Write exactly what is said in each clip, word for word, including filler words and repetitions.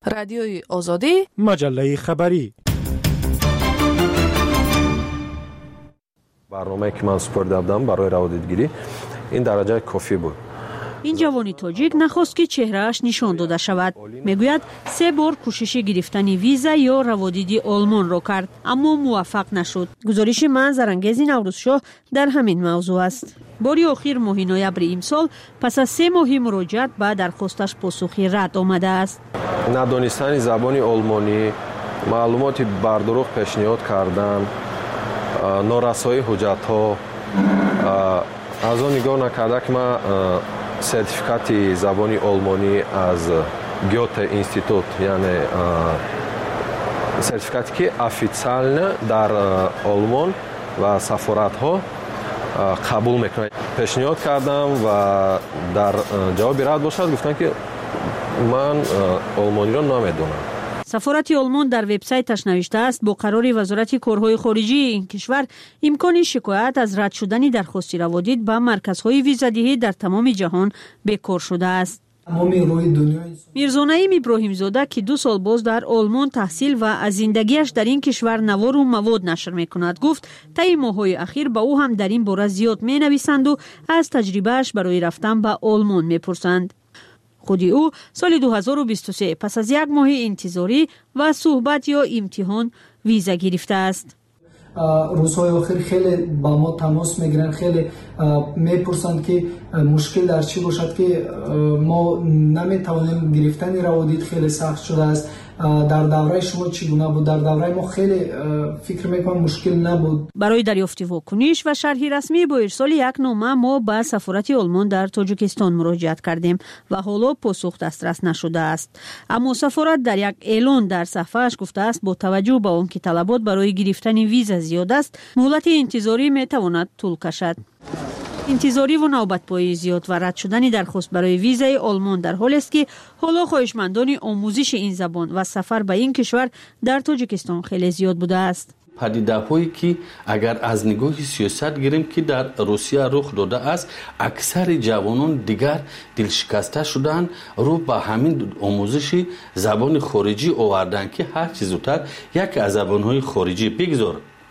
رادیوی آزادی، مجله خبری. برنامه‌ای که من سپرده بودم برای روادیدگیری این درجه کافی بود. این جوانی تاجیک نخواست که چهرهش نشان داده شود. میگوید سه بار کوشش گرفتن ویزا یا روادیدی آلمان را کرد اما موفق نشد. گزارش منظرانگیز نوروزشاه در همین موضوع است. باری آخر ماه نوامبر امسال پس از سه ماه مراجعت به درخواستش پاسخی رد آمده است. ندانستن زبان آلمانی، معلومات بردروغ پیشنهاد کردن، نارسایی حجت‌ها، از آن نگاه نکرده که من سرتیفیکات زبان آلمانی از گوته اینستیتوت، یعنی سرتیفیکاتی که افیциально در آلمان و سفارت‌ها قبول میکنه. پیشنهاد کردم و در جواب رد باشد گفتن که من آلمانی را نمیدونم. سفارت آلمان در وبسایتش نوشته است با قرار وزارت کارهای خارجی این کشور امکان شکایت از رد شدن درخواست روادید به مرکزهای ویزادهی در تمام جهان بیکار شده است. میرزا نعیم ابراهیم زاده که دو سال باز در آلمان تحصیل و از زندگیش در این کشور نوار و مواد نشر میکند گفت طی ماه‌های اخیر به او هم در این باره زیاد مینویسند و از تجربهش برای رفتن به آلمان میپرسند. خودی او سال دو هزار و بیست و سه پس از یک ماه انتظاری و صحبت یا امتحان ویزا گرفته است. روزهای آخر خیلی با ما تماس میگیرن، خیلی میپرسند که مشکل در چی باشد که ما نمیتوانیم گرفتن روادید خیلی سخت شده است. در دوره شما چگونه بود؟ در دوره ما خیلی فکر میکنم مشکل نبود. برای دریافت واکنش و شرح رسمی با ارسال یک نامه ما به سفارت آلمان در تاجیکستان مراجعت کردیم و حالا پاسخ دسترس نشده است. اما سفارت در یک اعلان در صفحه‌اش گفته است با توجه به آنکه طلبات برای گرفتن ویزا زیاد است، مهلت انتظاری میتواند طول کشد. انتظاری و نوبت‌پایی زیاد و رد شدن درخواست برای ویزای آلمان در حالی است که حالا خواهشمندان آموزش این زبان و سفر به این کشور در تاجیکستان خیلی زیاد بوده است. پدیده‌هایی که اگر از نگاه سیاست گیریم که در روسیه رخ داده است، اکثر جوانان دیگر دلشکسته شدن رو به همین آموزش زبان خارجی آوردن که هر چیز زودتر یک از زبان‌های خارجی بگذار،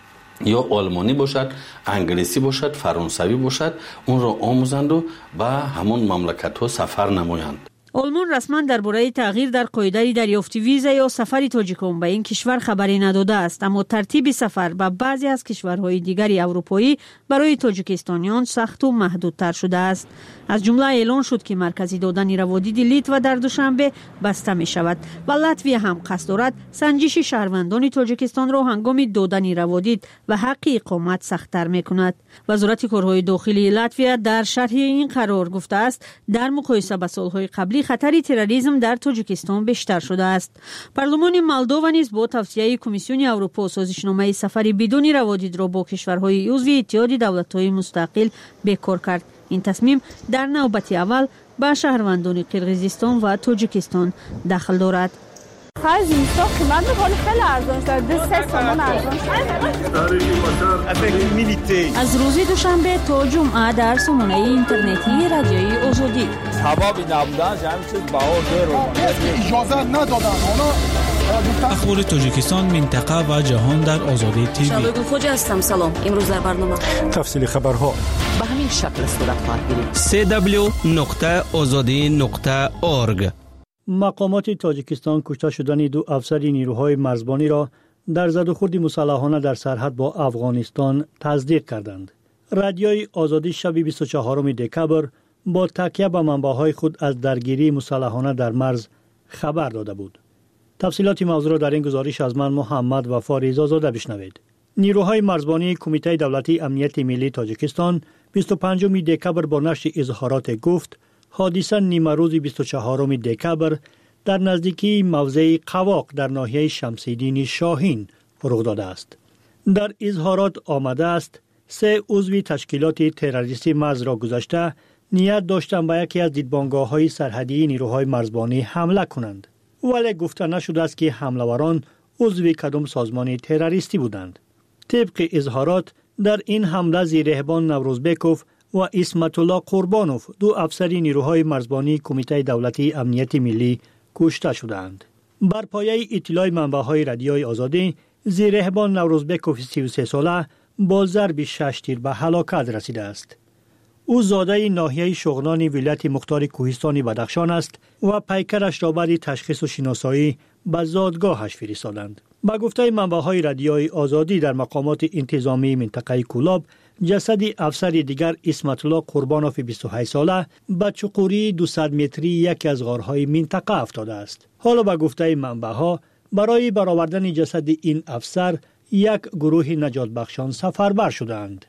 یا آلمانی باشد، انگلیسی باشد، فرانسوی باشد، اون را آموزند و به همون مملکت‌ها سفر نمایند. آلمان رسما درباره تغییر در قاعده دریافت ویزا یا سفر تاجیکان به این کشور خبری نداده است، اما ترتیب سفر به بعضی از کشورهای دیگری اروپایی برای تاجیکستانیان سخت و محدودتر شده است. از جمله اعلان شد که مرکز دادن روادید لیتوا در دوشنبه بسته می شود و لاتویا هم قصد دارد سنجش شهروندان تاجیکستان را هنگام دادن روادید و حق اقامت سخت‌تر می کند. وزارت کارهای داخلی لاتویا در شرح این قرار گفته است در مقایسه با سالهای قبلی خطر تروریسم در تاجیکستان بیشتر شده است. پارلمان مولداوا نیز با توصیه کمیسیون اروپا سازشنامه سفر بدون روادید را با کشورهای عضو اتحاد دولت‌های مستقل بیکار کرد. این تصمیم در نوبت اول به شهروندان قرقیزستان و تاجیکستان دخل دارد. خرج اینستا قیمت می‌کنه خیلی ارزان شده، سه تومان ارزان شده. از روز دوشنبه تا جمعه در سامانه اینترنتی رادیوی آزادی. سبب نبودن همین چیز بهار داره. اجازه ندادن اونا. اخبار تاجیکستان، منطقه و جهان در آزادی تیوی. شبگون خوجا هستم. سلام. امروز در برنامه تفصیل خبرها به همین شکل صورت خواهد گرفت. سی دبلیو نقطه آزادی نقطه اورگ. مقامات تاجیکستان کشته شدن دو افسر نیروهای مرزبانی را در زدوخورد مسلحانه در سرحد با افغانستان تصدیق کردند. رادیوی آزادی شب بیست و چهارم دکبر با تکیه به منبعهای خود از درگیری مسلحانه در مرز خبر داده بود. تفصیلات موضوع را در این گزارش از من محمد وفا رضازاده بشنوید. نیروهای مرزبانی کمیته دولتی امنیت ملی تاجیکستان بیست و پنجم دکبر با نشر اظهارات گفت حادثه نیمه روز بیست و چهارم دکبر در نزدیکی موضع قواق در ناحیه شمس‌الدین شاهین رخ داده است. در اظهارات آمده است سه عضو تشکیلات تروریستی مرز را گذشته نیت داشتند به یکی از دیدبانگاه‌های سرحدی نیروهای مرزبانی حمله کنند، ولی گفته نشده است که حمله‌وران عضو کدام سازمان تروریستی بودند. طبق اظهارات در این حمله زیرهبان نوروزبکوف و اسمت الله قربانوف دو افسر نیروهای مرزبانی کمیته دولتی امنیت ملی کشته شدند. بر پایه اطلاع منبع‌های رادیوی آزادی، زیرهبان نوروزبک سی و سه ساله با ضرب شش تیر به هلاکت رسیده است. او زاده ناحیه شغنانی ولایت مختار کوهستان بدخشان است و پیکرش را بعد تشخیص و شناسایی به زادگاهش فرستادند. با گفته منبع‌های رادیوی آزادی، در مقامات انتظامی منطقه کولاب جسد افسر دیگر اسمت الله قربانوف بیست و هشت ساله به چقوری دویست متری یکی از غارهای منطقه افتاده است. حالا با گفته منبع‌ها برای برآوردن جسد این افسر یک گروه نجات بخشان سفربر شدند.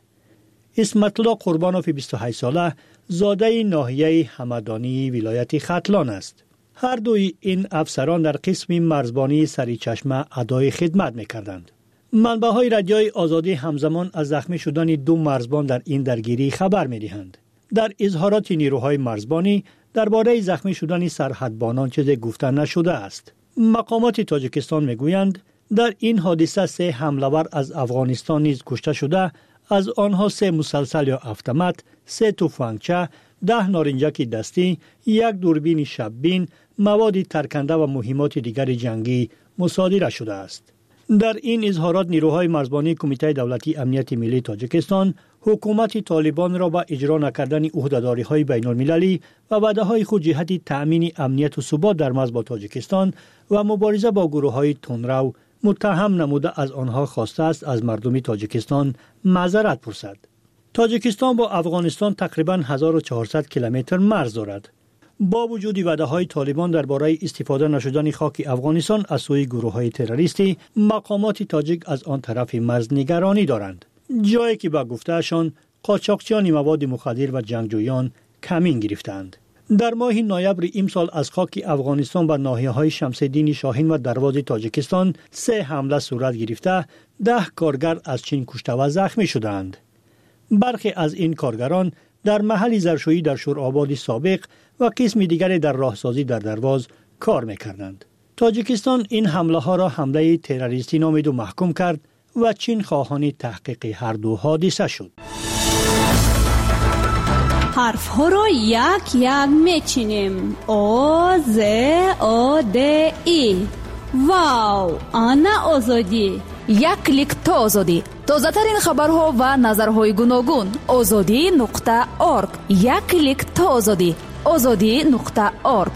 اسمت الله قربانوف بیست و هشت ساله زاده ناحیه همدانی ولایت ختلان است. هر دوی این افسران در قسم مرزبانی سریچشمه ادای خدمت می‌کردند. منبع‌های رادیوی آزادی همزمان از زخمی شدن دو مرزبان در این درگیری خبر می‌دهند. در اظهارات نیروهای مرزبانی درباره زخمی شدن سرحدبانان چیزی گفته نشده است. مقامات تاجیکستان می‌گویند در این حادثه سه حمله‌ور از افغانستان نیز کشته شده، از آنها سه مسلسل یا اتومات، سه تفنگچه، ده نارنجک دستی، یک دوربین شب‌بین، مواد ترکنده و مهمات دیگر جنگی مصادره شده است. در این اظهارات نیروهای مرزبانی کمیته دولتی امنیت ملی تاجیکستان حکومت طالبان را با اجرا نکردن عهده‌داری‌های بین‌المللی و وعده‌های خود جهت تأمین امنیت و ثبات در مرز با تاجیکستان و مبارزه با گروه‌های تندرو متهم نموده از آنها خواسته است از مردم تاجیکستان معذرت پرسد. تاجیکستان با افغانستان تقریباً هزار و چهارصد کیلومتر مرز دارد. با وجود وعده‌های طالبان درباره استفاده نشدن خاک افغانستان از سوی گروه‌های تروریستی، مقامات تاجیک از آن طرف مرز نگرانی دارند، جایی که با گفتهشان قاچاقچیان مواد مخدر و جنگجویان کمین گرفتند. در ماه نوامبر امسال از خاک افغانستان به ناحیه‌های شمس‌الدین شاهین و دروازه تاجیکستان سه حمله صورت گرفته، ده کارگر از چین کشته و زخمی شدند. برخی از این کارگران در محل زرشویی در شورآباد سابق و قسم دیگر در راهسازی در درواز کار می‌کردند. تاجیکستان این حمله ها را حمله تروریستی نامید و محکوم کرد و چین خواهان تحقیق هر دو حادثه شد. حرف ها را یک یک میچینیم. او ز او د ای. واو، آنا آزادی. یک کلیک تا آزادی. تازه ترین خبرها و نظرهای گوناگون. آزادی نقطه اورگ. یک کلیک تا آزادی. آزادی نقطه اورگ.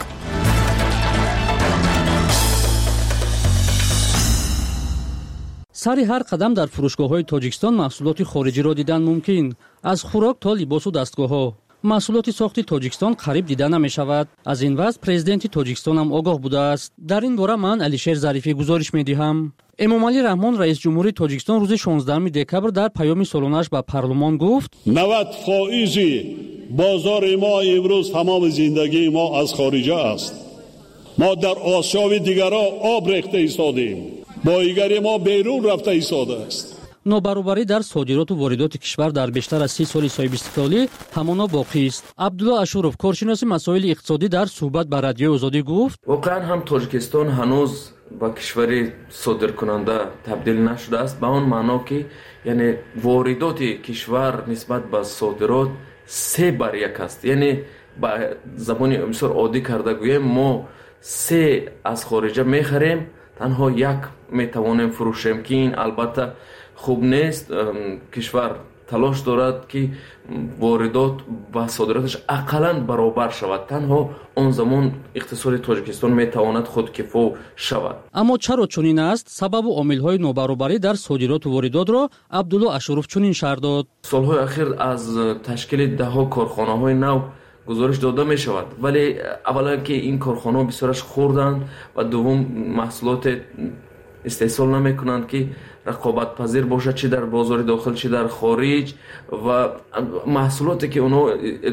سری هر قدم در فروشگاه‌های تاجیکستان محصولات خارجی را دیدن ممکن. از خوراک تا لباس و دستگاه‌ها. محصولات ساختی تاجیکستان قریب دیده نمی‌شود. از این وضع پرزیدنت تاجیکستان هم آگاه بوده است. در این باره من علیشیر ظریفی گزارش می‌دهم. امامعلی رحمان رئیس جمهوری تاجیکستان روز شانزدهم دکبر در پیام سالانه‌اش به پارلمان گفت: نود فائز بازار ما امروز تمام زندگی ما از خارجه است. ما در آسیا و دیگرها آب ریخته ایستادیم. بایگری ما بیرون رفته ایستاده است. نابرابری در صادرات و واردات کشور در بیشتر از سی سال صاحب استقلالی همانا باقی است. عبدالله اشورов کارشناس مسائل اقتصادی در صحبت با رادیو آزادی گفت: واقعا هم تاجیکستان هنوز با کشوری صادرکننده تبدیل نشده است، به اون معنا که یعنی واردات کشور نسبت به صادرات سه بر یک است. یعنی با زبان بسیار عادی کرده گویم ما سه از خارجه میخریم، تنها یک میتوانیم فروشیم که این البته خوب نیست. کشور تلاش دارد که واردات و صادراتش اقلاً برابر شود، تنها اون زمان اقتصاد تاجیکستان میتواند خودکفا شود. اما چرا چنین است؟ سبب و عامل‌های نابرابری در صادرات و واردات را عبدالله اشورов چنین شرح داد: سالهای اخیر از تشکیل ده ها کارخانه‌های نو گزارش داده می شود، ولی اولا که این کارخانه بسیارش خوردن و دوم محصولات استحصال نمی کنند که رقابت پذیر باشد، چه در بازار داخل چه در خارج، و محصولاتی که اونها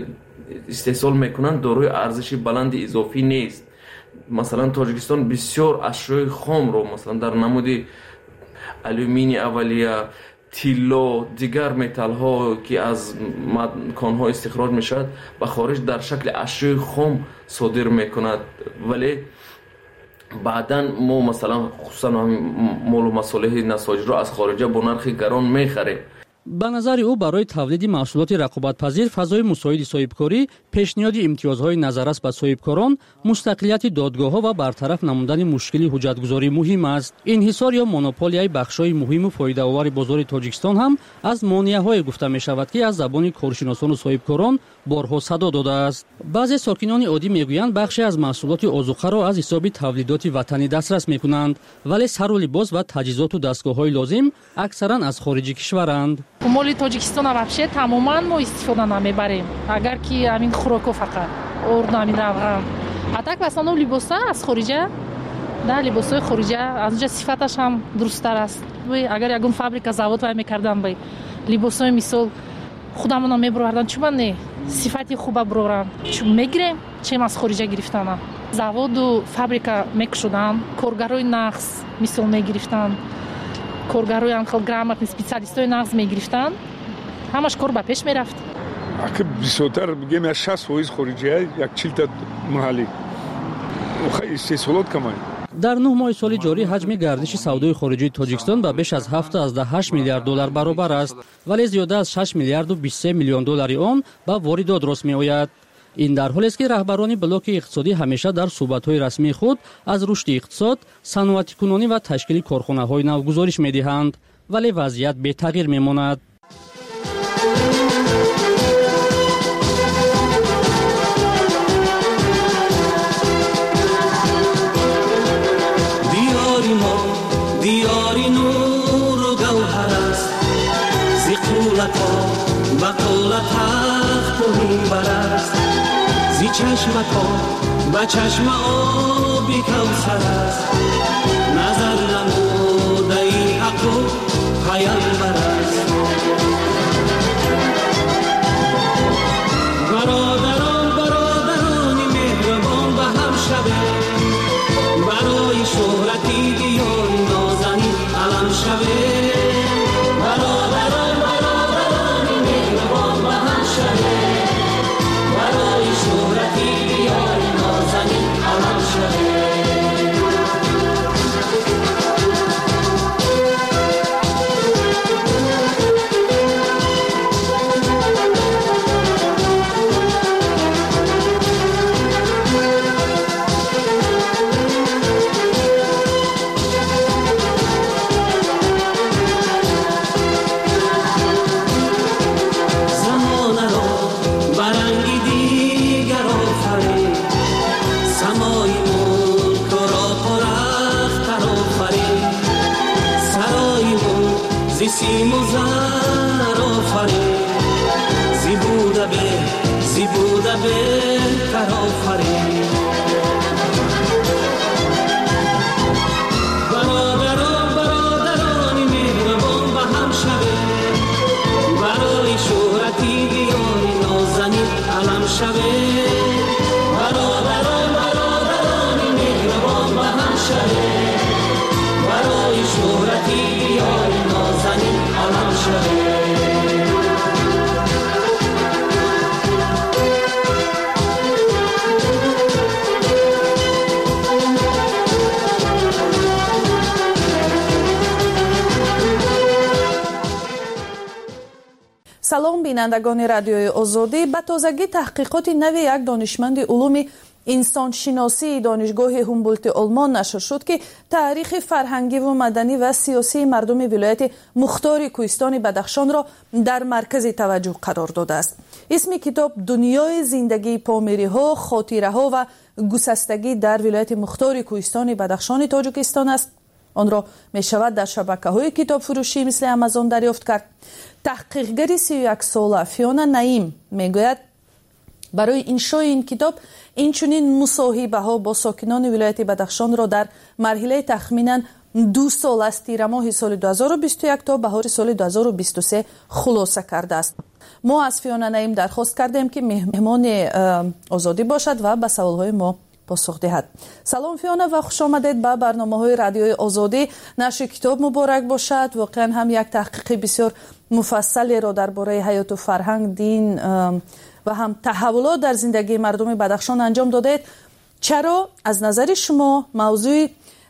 استحصال می کنند دارای ارزش بلند اضافی نیست. مثلا تاجیکستان بسیار اشیاء خام رو مثلا در نمود آلومینی اولیه، تیلا، دیگر متال ها که از کان ها استخراج می شود به خارج در شکل اشیاء خام صادر می کند، ولی بعداً ما مثلا خصوصا مال و مصالح نساجی را از خارجه با نرخ گران می خریم. ба назари ӯ барои тавлиди маҳсулоти рақобатпазир фазои мусоиди соҳибкорӣ пешниҳоди имтиёзҳои назаррас ба соҳибкорон, мустақилияти додгоҳҳо ва бартараф намудани мушкили ҳуҷҷатгузорӣ муҳим аст. инҳисор ё монополияи бахшҳои муҳиму фоидаовари бозори Тоҷикистон ҳам аз монеаҳое гуфта мешавад, ки аз забони коршиносону соҳибкорон борҳо садо додааст. баъзе сокинони оддӣ мегӯянд бахше аз маҳсулоти озуқаро аз ҳисоби тавлидоти ватанӣ дастрас мекунанд, вале сару либос ва таҷҳизоту дастгоҳҳои лозим аксаран аз хориҷи кишваранд. моли Тоҷикистона вообще тамоман мо истифода намебарем, агар ки амин хӯроко фақат орд амин равған. А так в основном либоса аз хориҷа, да, либосои хориҷа аз онҷа сифаташ ҳам дурусттар аст. Агар ягон фабрика завод вай мекардан бай либосои мисол худамона мебурвардан, чума не сифати хуба буроран, чум мегирем, чем аз хориҷа гирифтана. Заводу фабрика мекушодан, коргарои нағз мисол мегирифтан, коргарои анхел грамотни специалистои нағз мегирифтан, ҳамаш кор ба пеш мерафт. Ака бисёртар бигем я шаст фоиз хориҷия, як чилта маҳаллӣ. Охай истеҳсолот камай. дар нӯҳ моҳи соли ҷорӣ ҳаҷми гардиши савдои хориҷии Тоҷикистон ба беш аз ҳафтаду ҳашт миллиард доллар баробар аст, вале зиёда аз шаш миллиарду бисту се миллион доллари он ба воридот рост меояд. ин дар ҳолест ки раҳбарони блоки иқтисодӣ ҳамеша дар суҳбатҳои расмии худ аз рушди иқтисод, саноатикунонӣ ва ташкили корхонаҳои нав гузориш медиҳанд, вале вазъият бетағйир мемонад. دیاری نور و گوهر است زی قولتا با قولت تخت و منبر است زی چشمتا با چشم آبی کوثر است نظر نموده این حق و پیامبر است برادران برادرانی مهربان به هم شوه برای شهرتی دیاری نازنی علم شوه برادران برادرانی مهربان به هم شوه برای شهرتی دیاری نازنی علم شوه سیم و زر آفرین زی بوده به زی بوده بهتر آفرین برادران برادرانی مهربان به هم شوه برای شهرتی دیاری نازنی علم شوه برادران برادرانی مهربان به هم شوه برای شهرتی دیاری نازنی علم شوه салом бинандагони радиои озодӣ. ба тозагӣ таҳқиқоти нави як донишманди улуми инсоншиносии донишгоҳи ҳумболти олмон нашр шуд, ки таърихи фарҳангиву маданӣ ва сиёсии мардуми вилояти мухтори кӯҳистони Бадахшонро дар маркази таваҷҷӯҳ қарор додааст. исми китоб дунёи зиндагии помириҳо, хотираҳо ва гусастагӣ дар вилояти мухтори кӯҳистони Бадахшони Тоҷикистон аст. онро мешавад дар шабакаҳои китобфурӯшӣ мисли Амазон дарёфт кард. таҳқиқгари си ю як сола Фиона Наим мегӯяд, барои иншои ин китоб инчунин мусоҳибаҳо бо сокинони вилояти Бадахшонро дар марҳилаи тахминан ду сол аз тирамоҳи соли ду ҳазору бисту як то баҳори соли ду ҳазору бисту се хулоса кардааст. мо аз Фиона Наим дархост кардем, ки меҳмони озодӣ бошад ва ба саволҳои мо посух диҳад. салом Фиона ва хушомадед ба барномаҳои радиои озодӣ. нашри китоб муборак бошад. воқеан ҳам як таҳқиқи бисёр муфассалеро дар бораи ҳаёту фарҳанг, дин ва ҳам таҳаввулот дар зиндагии мардуми Бадахшон анҷом додаед. чаро аз назари шумо мавзӯи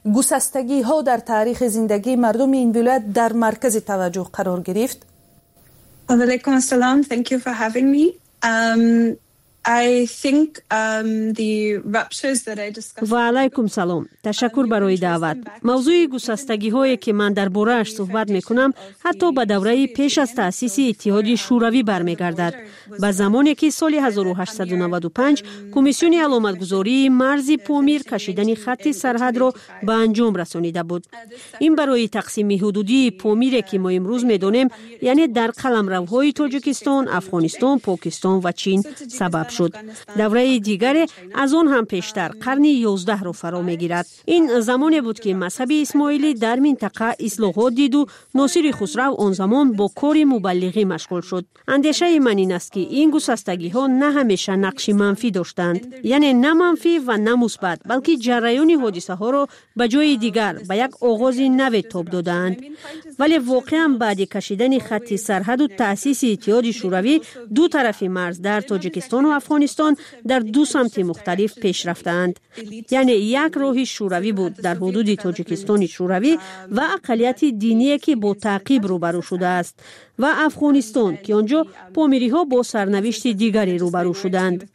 гусастагиҳо дар таърихи зиндагии мардуми ин вилоят дар маркази таваҷҷӯҳ қарор гирифт? Alaikum assalam. Thank you for having me. Um, I think um, the ruptures that I discussed. و علیکم سلام. تشکر برای دعوت. موضوع گسستگی‌هایی که من درباره‌اش صحبت می‌کنم حتی به دوره پیش از تأسیس اتحاد شوروی برمیگردد. به زمانی که سال هزار و هشتصد و نود و پنج کمیسیون علامتگذاری مرز پامیر کشیدن خط سرحد را به انجام رسانیده بود. این برای تقسیم حدودی پامیر که ما امروز می‌دانیم، یعنی در قلمروهای تاجیکستان، افغانستان، پاکستان و چین سبب شد. دوره دیگری از آن هم پیشتر قرن یازده را فرا میگیرد. این زمانی بود که مذهب اسماعیلی در منطقه اصلاحات دید و ناصر خسرو آن زمان با کار مبلغی مشغول شد. اندیشه من این است که این گسستگی ها نه همیشه نقش منفی داشتند، یعنی نه منفی و نه مثبت، بلکه جریان حادثه ها را به جای دیگر به یک آغاز نو تاب دادند. ولی واقعا بعد کشیدن خط سرحد و تأسیس اتحاد شوروی، دو طرف مرز در تاجیکستان و افغانستان در دو سمت مختلف پیش رفتند. یعنی یک راه شوروی بود در حدود تاجیکستان شوروی و اقلیت دینی که با تعقیب روبرو شده است و افغانستان که آنجا پامیری ها با سرنوشت دیگری روبرو شدند.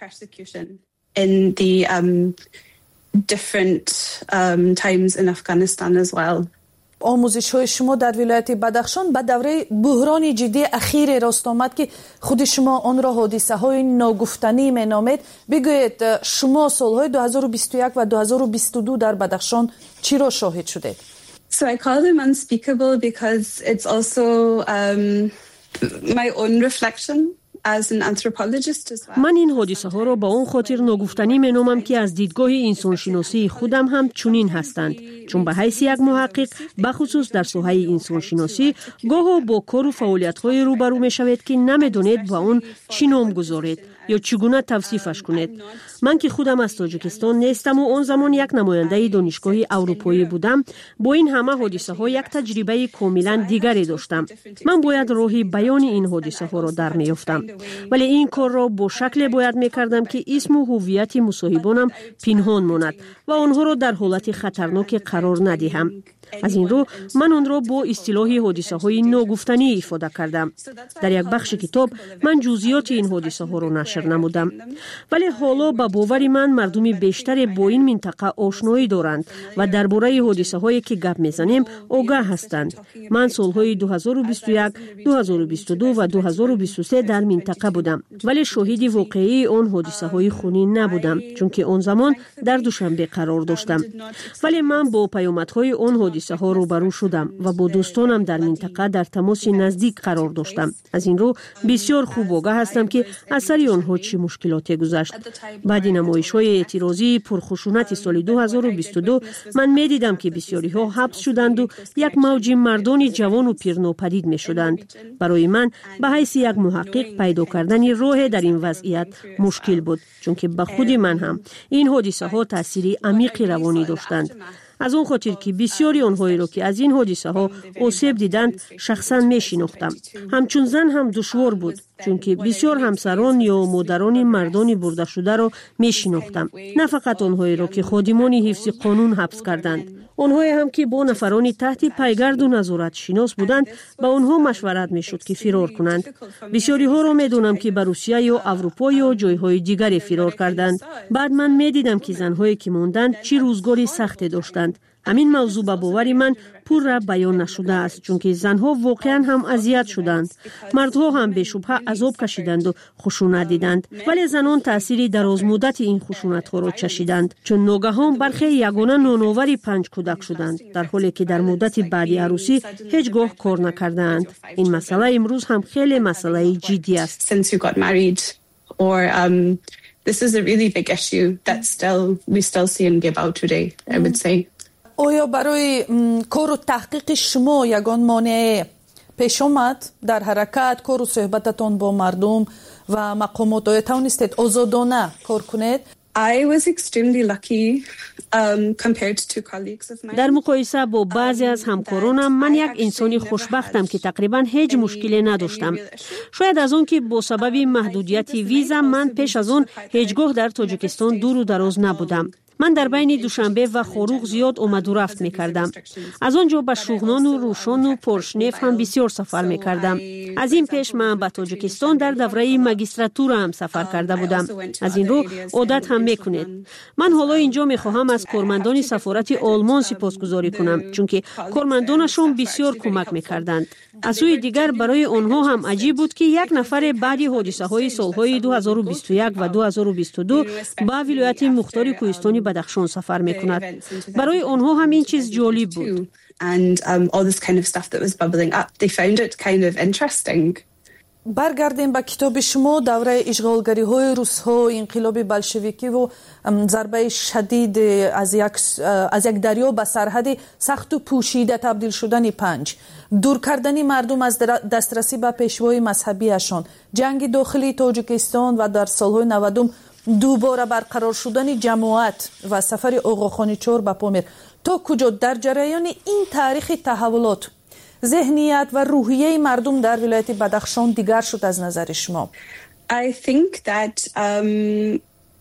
In the um, different um, times in Afghanistan as well. آموزش های شما در ولایت بدخشان به دوره بحران جدی اخیر راست آمد که خود شما آن را حادثه های ناگفتنی می نامید. بگویید شما سالهای دو هزار و بیست و یک و دو هزار و بیست و دو در بدخشان چی را شاهد شدید؟ So I call them unspeakable because it's also um, my own reflection as an anthropologist as well. من این حادثه ها را با اون خاطر ناگفتنی می نامم که از دیدگاه انسان شناسی خودم هم چنین هستند، چون به حیث یک محقق بخصوص در ساحه انسان شناسی گاه با کار و فعالیت های روبرو می شوید که نمیدونید با اون چی نام گذارید یا چگونه توصیفش کنید. من که خودم از تاجیکستان نیستم و آن زمان یک نماینده دانشگاه اروپایی بودم، با این همه حادثه ها یک تجربه کاملا دیگری داشتم. من باید راهی بیان این حادثه ها را در میافتم، ولی این کار را با شکل باید میکردم که اسم و هویت مصاحبانم پنهان ماند و آنها را در حالت خطرناک قرار ندهم. از این رو من آن را با اصطلاح حادثه های ناگفتنی ifade کردم. در یک بخش کتاب من جزئیات این حادثه ها را نشر نمودم، ولی حالا به باور من مردم بیشتر با این منطقه آشنایی دارند و درباره حادثه هایی که گپ میزنیم آگاه هستند. من سالهای دو هزار و بیست و یک، دو هزار و بیست و دو و دو هزار و بیست و سه در منطقه بودم، ولی شاهد واقعی آن حادثه های خونین نبودم، چون که آن زمان در دوشنبه قرار داشتم. ولی من با پیامدهای آن حادثه ها روبرو شدم و با دوستانم در منطقه در تماس نزدیک قرار داشتم. از این رو بسیار خوب آگاه هستم که از سر آنها چه مشکلاتی گذشت. بعد نمایش‌های اعتراضی پرخشونت سال دو هزار و بیست و دو من می‌دیدم که بسیاری ها حبس شدند و یک موج مردان جوان و پیر ناپدید می‌شدند. برای من به حیث یک محقق پیدا کردن راه در این وضعیت مشکل بود، چون که به خود من هم این حادثه ها تأثیر عمیق روانی داشتند. از اون خاطر که بسیاری آنهایی را که از این حادثه ها آسیب دیدند شخصا می شناختم. همچون زن هم دشوار بود، چون که بسیار همسران یا مادران مردان برده شده را می شناختم. نه فقط آنهایی را که خادمان حفظ قانون حبس کردند، آنهایی هم که با نفران تحت پیگرد و نظارت شناس بودند با آنها مشورت می شد که فرار کنند. بسیاری ها را می دونم که به روسیه یا اروپا یا جایهای دیگری فرار کردند. بعد من می دیدم که زنهایی که ماندند چه روزگاری سختی داشتند. همین موضوع به باور من پور بیان نشده است، چون که زنها واقعا هم اذیت شدند. مردها هم به شبهه عذاب کشیدند و خشونت دیدند، ولی زنان تأثیر دراز مدت این خشونت ها را چشیدند، چون ناگهان برخی یگانه نانآور پنج کودک شدند، در حالی که در مدت بعد عروسی هیچگاه کار نکردند. این مسئله امروز هم خیلی مسئله جدی است. Or um, this is a really big issue that still we still see in Gabao today, I would say. آیا برای کار و تحقیق شما یگان مانع پیش آمد در حرکت، کار و صحبتتان با مردم و مقامات؟ آیا توانستید آزادانه کار کنید؟ I was extremely lucky um, compared to colleagues of mine. در مقایسه با بعضی از همکارانم من یک انسانی خوشبختم که تقریبا هیچ مشکلی نداشتم. شاید از اون که با سبب محدودیت ویزا من پیش از اون هیچگاه در تاجیکستان دور و دراز نبودم. من در بین دوشنبه و خروغ زیاد اومد و رفت میکردم. از آنجا به شوغنان و روشن و پرشنف هم بسیار سفر میکردم. از این پیش من به تاجیکستان در دوره ماجستراتور هم سفر کرده بودم. از این رو عادت هم میکنید. من حالا اینجا میخواهم از کارمندان سفارت آلمان سپاسگزاری کنم، چون که کارمندانشون بسیار کمک میکردند. از سوی دیگر برای آنها هم عجیب بود که یک نفر بعد حادثه های سالهای دو هزار و بیست و یک و دو هزار و بیست و دو به ولایت مختار کوهستانی بدخشان سفر میکند. برای آنها هم این چیز جالب بود. And um, all this kind of stuff that was bubbling up, they found it kind of interesting. برگردیم به کتاب شما. دوره اشغالگری های روس ها، انقلاب بلشویکی و ضربه شدید از یک از یک دریا به سرحد سخت و پوشیده تبدیل شدن پنج، دور کردن مردم از دسترسی به پیشوای مذهبیشان، جنگ داخلی تاجیکستان و در سالهای نود دوباره برقرار شدن جماعت و سفر آقا خانیچور به پامیر. تا کجا در جریان این تاریخ تحولات ذهنیت و روحیه مردم در ولایت بدخشان دیگر شد از نظر شما؟ I think that um,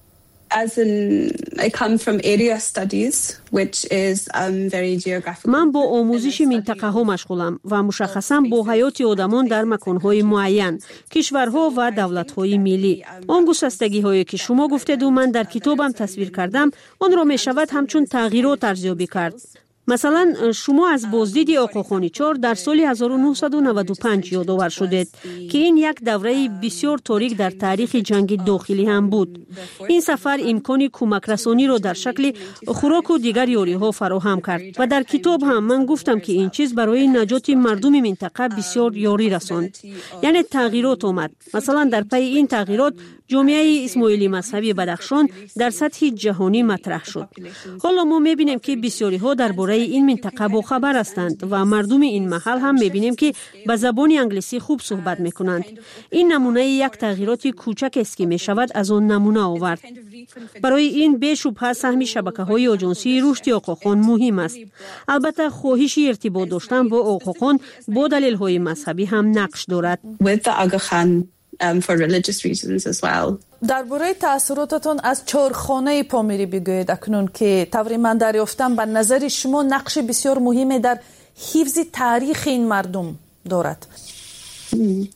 as in I come from area studies which is um, very geographical. من با آموزش منطقه ها مشغولم و مشخصا با حیات آدمان در مکانهای معین، کشورها و دولت‌های ملی. آن گسستگی هایی که شما گفتید و من در کتابم تصویر کردم، آن را می شود همچون تغییرات ارزیابی کرد. مثلا شما از بازدید آقا خانیچور در سال هزار و نهصد و نود و پنج یادآور شدید که این یک دوره بسیار تاریک در تاریخ جنگ داخلی هم بود. این سفر امکان کمک رسانی را در شکل خوراک و دیگر یاری‌ها فراهم کرد و در کتاب هم من گفتم که این چیز برای نجات مردم منطقه بسیار یاری رساند. یعنی تغییرات آمد. مثلا در پی این تغییرات جامعه اسماعیلی مذهبی بدخشان در سطح جهانی مطرح شد. حالا ما می‌بینیم که بسیاری ها درباره این منطقه با خبر هستند و مردم این محل هم می‌بینیم که به زبان انگلیسی خوب صحبت می‌کنند. این نمونه یک تغییرات کوچک است که می‌شود از آن نمونه آورد. برای این بی‌شبهه سهم شبکه‌های آژانسی رشد آقاخان مهم است. البته خواهش ارتباط داشتن با آقاخان با دلایل مذهبی هم نقش دارد. Um, for religious reasons as well. درباره تأثیراتتون از چهارخانه پامیری بگویید اکنون که طوری من دریافتم به نظر شما نقش بسیار مهمی در حفظ تاریخ این مردم دارد. Hmm.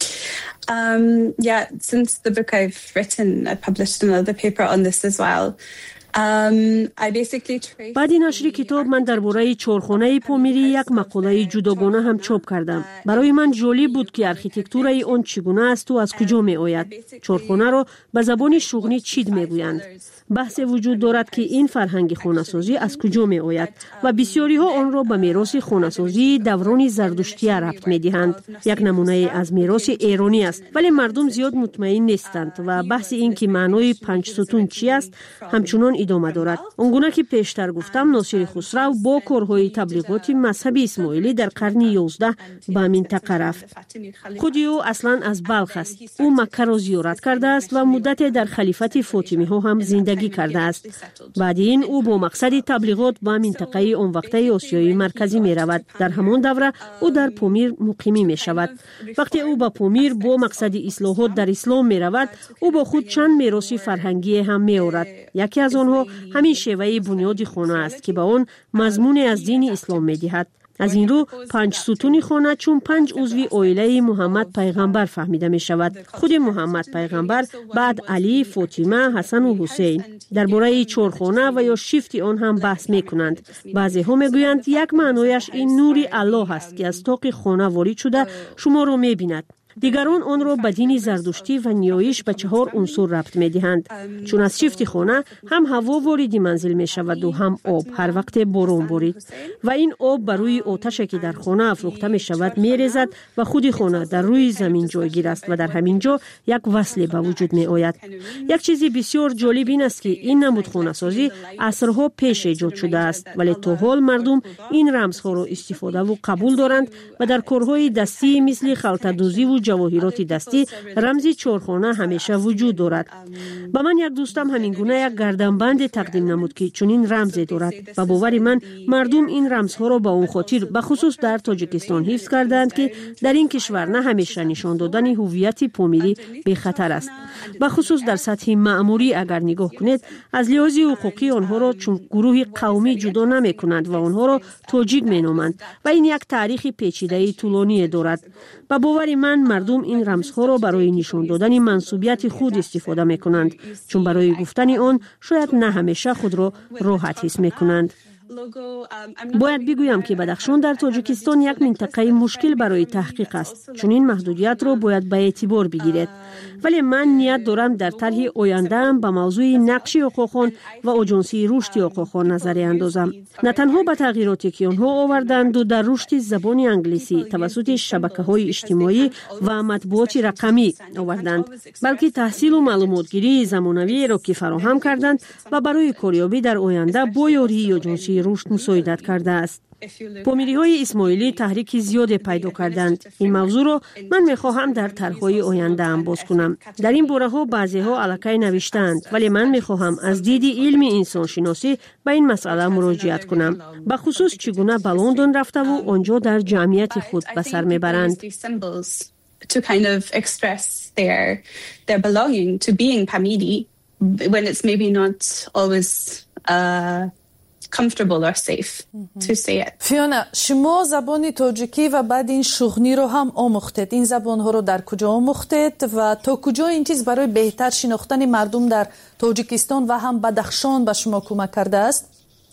Um, yeah, since the book I've written, I published another paper on this as well. Um, I basically traced... بعد نشر کتاب من درباره چهارخانه پامیری یک مقاله جداگانه هم چاپ کردم. برای من جالب بود که آرکیتکتورای آن چگونه است و از کجا می آید. چهارخانه را به زبان شوغنی چید می گویند. بحث وجود دارد که این فرهنگ خانه‌سازی از کجا می آید و بسیاری ها آن را به میراث خانه‌سازی دوران زردشتی ربط می دهند. یک نمونه از میراث ایرانی است، ولی مردم زیاد مطمئن نیستند و بحث این که معنای پنج ستون چی است همچنان ادامه دارد. آنگونه که پیشتر گفتم ناصر خسرو با کارهای تبلیغاتی مذهبی اسماعیلی در قرن یازده به منطقه رفت. خود او اصلا از بلخ است. او مکه را زیارت کرده است و مدت در خلیفت فاطمی ها هم زندگی کرده است. بعد این او با مقصد تبلیغات به منطقه آن وقته آسیای مرکزی می رود. در همان دوره او در پامیر مقیمی می شود. وقتی او به پامیر با مقصد اصلاحات در اسلام می رود، او با خود چند میراث فرهنگی هم می آورد. یکی از آنها همین شیوه بنیاد خانه است که به آن مضمون از دین اسلام می دهد. از این رو پنج ستون خانه چون پنج عضوی عائله محمد پیغمبر فهمیده می شود. خود محمد پیغمبر، بعد علی، فاطمه، حسن و حسین. درباره چهارخانه و یا شیفت آن هم بحث می کنند. بعضی ها می گویند یک معنایش این نوری الله است که از طاق خانه وارد شده شما را می بیند. دیگران آن را به دین زردشتی و نیایش به چهار عنصر ربط می دهند. چون از شیفت خانه هم هوا وارد منزل می شود و هم آب هر وقت باران بارید و این آب بر روی آتش که در خانه افروخته می شود می ریزد و خود خانه در روی زمین جایگیر است و در همین جا یک وصل به وجود می آید. یک چیزی بسیار جالب این است که این نمود خانه سازی عصرها پیش ایجاد شده است، ولی تا حال مردم این رمزها را استفاده و قبول دارند و در کارهای دستی مثل خلطه‌دوزی و جواهرات دستی رمزی چهارخانه همیشه وجود دارد. با من یک دوستم همین گونه یک گردنبند تقدیم نمود که چنین رمزی دارد و باور من مردم این رمزها را با اون خاطر به خصوص در تاجیکستان حفظ کردند که در این کشور نه همیشه نشان دادن هویت پامیری به خطر است. به خصوص در سطح مأموری اگر نگاه کنید از لحاظ حقوقی آنها را چون گروه قومی جدا نمی کنند و آنها را تاجیک می نامند و این یک تاریخ پیچیده طولانی دارد. با باور من مردم این رمزها را برای نشان دادن منسوبیت خود استفاده می کنند چون برای گفتن آن شاید نه همیشه خود را راحت حس می کنند. باید بگویم که بدخشان در تاجیکستان یک منطقه مشکل برای تحقیق است چون این محدودیت را باید به اعتبار بگیرد. ولی من نیت دارم در طرح آینده ام به موضوع نقش آقاخان و آژانسی رشد آقاخان نظری اندازم. نه تنها به تغییراتی که آنها آوردند و در رشد زبان انگلیسی توسط شبکه‌های اجتماعی و مطبوعات رقمی آوردند، بلکه تحصیل و معلوماتگیری زمانوی را که فراهم کردند و برای کاریابی در آینده با یاری آژانسی رشد مساعدت کرده است. پامیری های اسماعیلی تحریک زیاد پیدا کردند. این موضوع را من میخواهم در طرح‌های آینده ام باز کنم. در این باره ها بعضی ها الکی نوشتند ولی من میخواهم از دید علم انسان شناسی به این مسئله مراجعت کنم. به خصوص چگونه به لندن رفته و آنجا در جمعیت خود به سر میبرند. To kind of express their their belonging to being Pamiri when it's maybe not always uh, comfortable or safe mm-hmm. to say it. فیونا، شما زبان تاجیکی و بعد این شغنی رو هم آموختید. این زبان ها رو در کجا آموختید و تا کجا این چیز برای بهتر شناختن مردم در تاجیکستان و هم بدخشان به شما کمک کرده است؟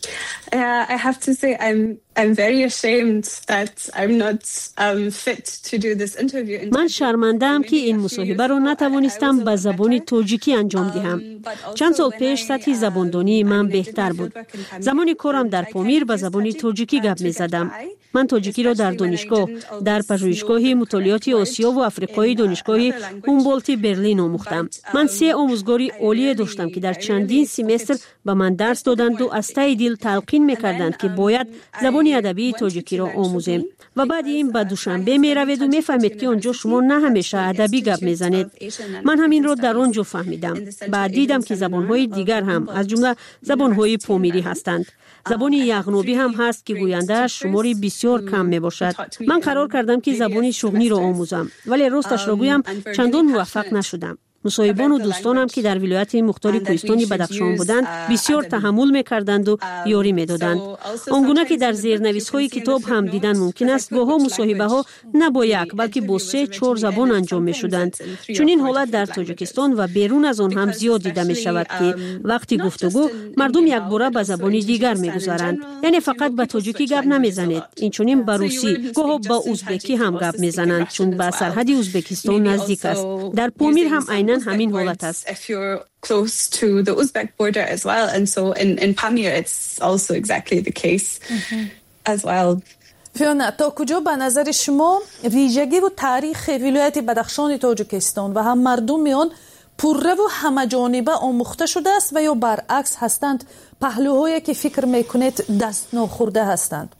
Uh, I have to say I'm I'm very ashamed that I'm not um, fit to do this interview. من شرمنده‌ام که این مصاحبه را نتوانستم به زبان تاجیکی انجام دهم. چند سال پیش سطح زباندانی من بهتر بود. زمان کارم در پامیر به زبان تاجیکی گپ می‌زدم. من تاجیکی را در دانشگاه در پژوهشگاه مطالعات آسیا و آفریقای دانشگاه هومبولت برلین آموختم. من سه آموزگاری عالی داشتم که در چندین سمستر به من درس دادند و از ته دل تلقین می‌کردند که باید زبان ادبی تاجیکی را آموزیم و بعد این به دوشنبه می‌روید و می‌فهمید که آنجا شما نه همیشه ادبی گپ می‌زنید. من همین را در آنجا فهمیدم. بعد دیدم که زبان‌های دیگر هم از جمله زبان‌های پامیری هستند. زبان یغنوبی هم هست که گوینده شماری بسیار کم می باشد. من قرار کردم که زبان شغنی را آموزم ولی راستش را گویم چندان موفق نشدم. مصاحبان و دوستانم که در ولایت مختار کوهستان بدخشان بودند بسیار تحمل می‌کردند و یاری می‌دادند. آنگونه که در زیرنویس‌های کتاب هم دیدن ممکن است گاه‌ها مصاحبه‌ها نه با یک بلکه با سه چهار زبان انجام می‌شدند. چون این حالت در تاجیکستان و بیرون از آن هم زیاد دیده می‌شود که وقتی گفتگو مردم یک باره به زبان دیگر می‌گذارند. یعنی فقط به تاجیکی گپ نمی‌زنید. این چنین به روسی گاه‌ها با ازبکی هم گپ می‌زنند چون به سرحد ازبکستان نزدیک است. در پامیر هم عیناً همین حالت است. If you're close to the Uzbek border as well, and so in in Pamir it's also exactly the case mm-hmm. as well. فیونا، تا کجا به نظر شما ویژگی و تاریخ ولایت بدخشان تاجیکستان و هم مردم آن پررو و همه‌جانبه آموخته شده است و یا برعکس هستند پهلوهایی که فکر میکنید دست ناخورده هستند؟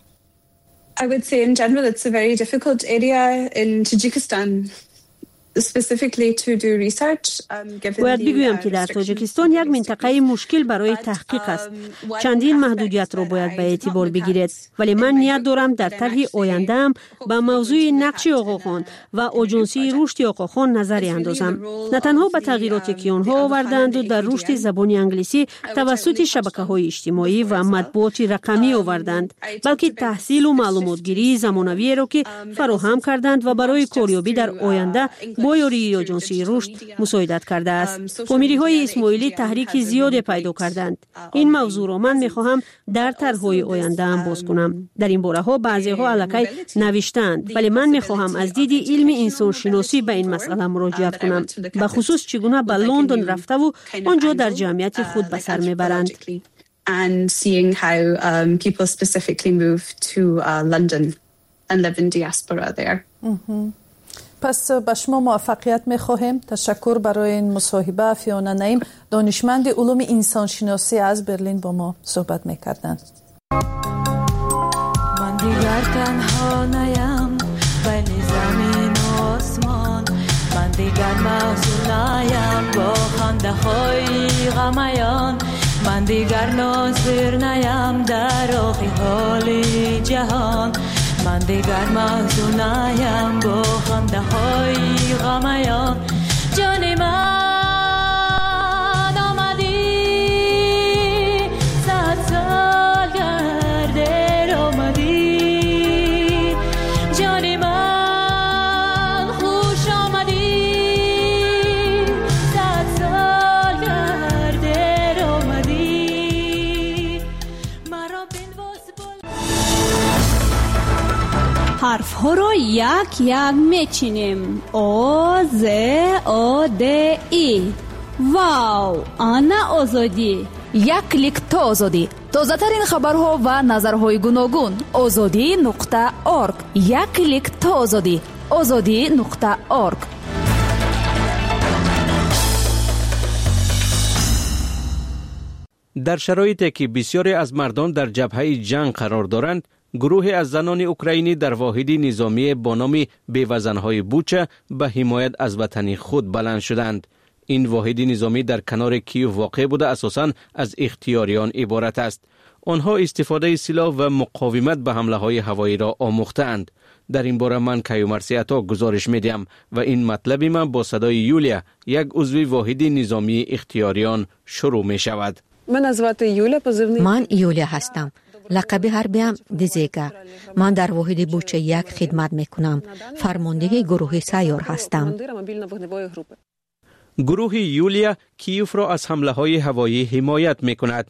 I would say in general it's a very difficult area in Tajikistan. Specifically to do research, um, باید بگویم که در تاجیکستان یک منطقه مشکل برای تحقیق است. چندین محدودیت را باید به اعتبار بگیرید ولی من نیت دارم در طرح آینده ام به موضوع نقش آقاخان و آژانسی رشد آقاخان نظری اندازم. نه تنها به تغییراتی که آنها آوردند و در رشد زبان انگلیسی توسط شبکه‌های اجتماعی و مطبوعات رقمی آوردند، بلکه تحصیل و معلوماتگیری زمانوی را که فراهم کردند و برای کاریابی در آینده با یاری آژانسی رشد مساعدت کرده است. پامیری های اسماعیلی تحریک زیاد پیدا کردند. این موضوع را من میخواهم در طرح‌های آینده ام باز کنم. در این باره ها بعضی ها الکی نوشتند ولی من میخواهم از دید علم انسان شناسی به این مسئله مراجعت کنم، به خصوص چگونه به لندن رفته و آنجا در جمعیت خود به سر میبرند. And seeing how um, people specifically move to uh, London and live in diaspora there. پس به شما موفقیت می‌خواهیم. تشکر برای این مصاحبه. فیونا نعیم، دانشمند علوم انسانشناسی از برلین با ما صحبت می‌کردند. من دیگر تنها نیم بین زمین و آسمان، نیم با خنده های غمیان، من دیگر ناظر نیم در راه حال جهان، من دیگر محزون نیم با خنده های غمیان. جان من آمدی صد سال گرده آمدی، جان من خوش آمدی صد سال گرده آمدی. مرا بنواز بال حرف ها رو یک یک میچینیم. او ز او د ای. واو، آنا آزادی. یک کلیک تا آزادی. تازه ترین خبرها و نظرهای گوناگون. آزادی نقطه اورگ. یک کلیک تا آزادی. آزادی نقطه اورگ. در شرایطی که بسیاری از مردان در جبهه جنگ قرار دارند، گروهی از زنان اوکراینی در واحدی نظامی با نام بیوزن‌های بوچه به حمایت از وطن خود بلند شدند. این واحدی نظامی در کنار کیو واقع بوده اساساً از اختیاریان عبارت است. آنها استفاده سلاح و مقاومت به حمله‌های هوایی را آموختند. در این باره من کیومرثی عطا گزارش میدم و این مطلب من با صدای یولیا، یک عضو واحدی نظامی اختیاریان شروع می شود. من یولیا هستم. لقب حربیم دیزیگا. من در واحد بوچه یک خدمت میکنم. فرمانده گروه سیار هستم. گروه یولیا کیوف را از حمله های هوایی حمایت میکند.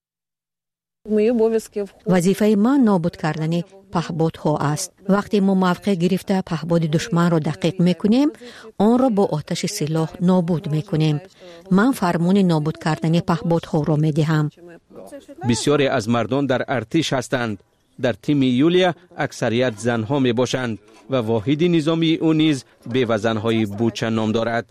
وظیفه من نابود کردن پهپادها است. وقتی ما موقع گرفته پهپاد دشمن را دقیق میکنیم، آن را با آتش سلاح نابود میکنیم. من فرمان نابود کردن پهپادها را میدهم. بسیاری از مردان در ارتش هستند. در تیم یولیا اکثریت زنها می باشند و واحد نظامی او نیز بیوزن‌های بوچه نام دارد.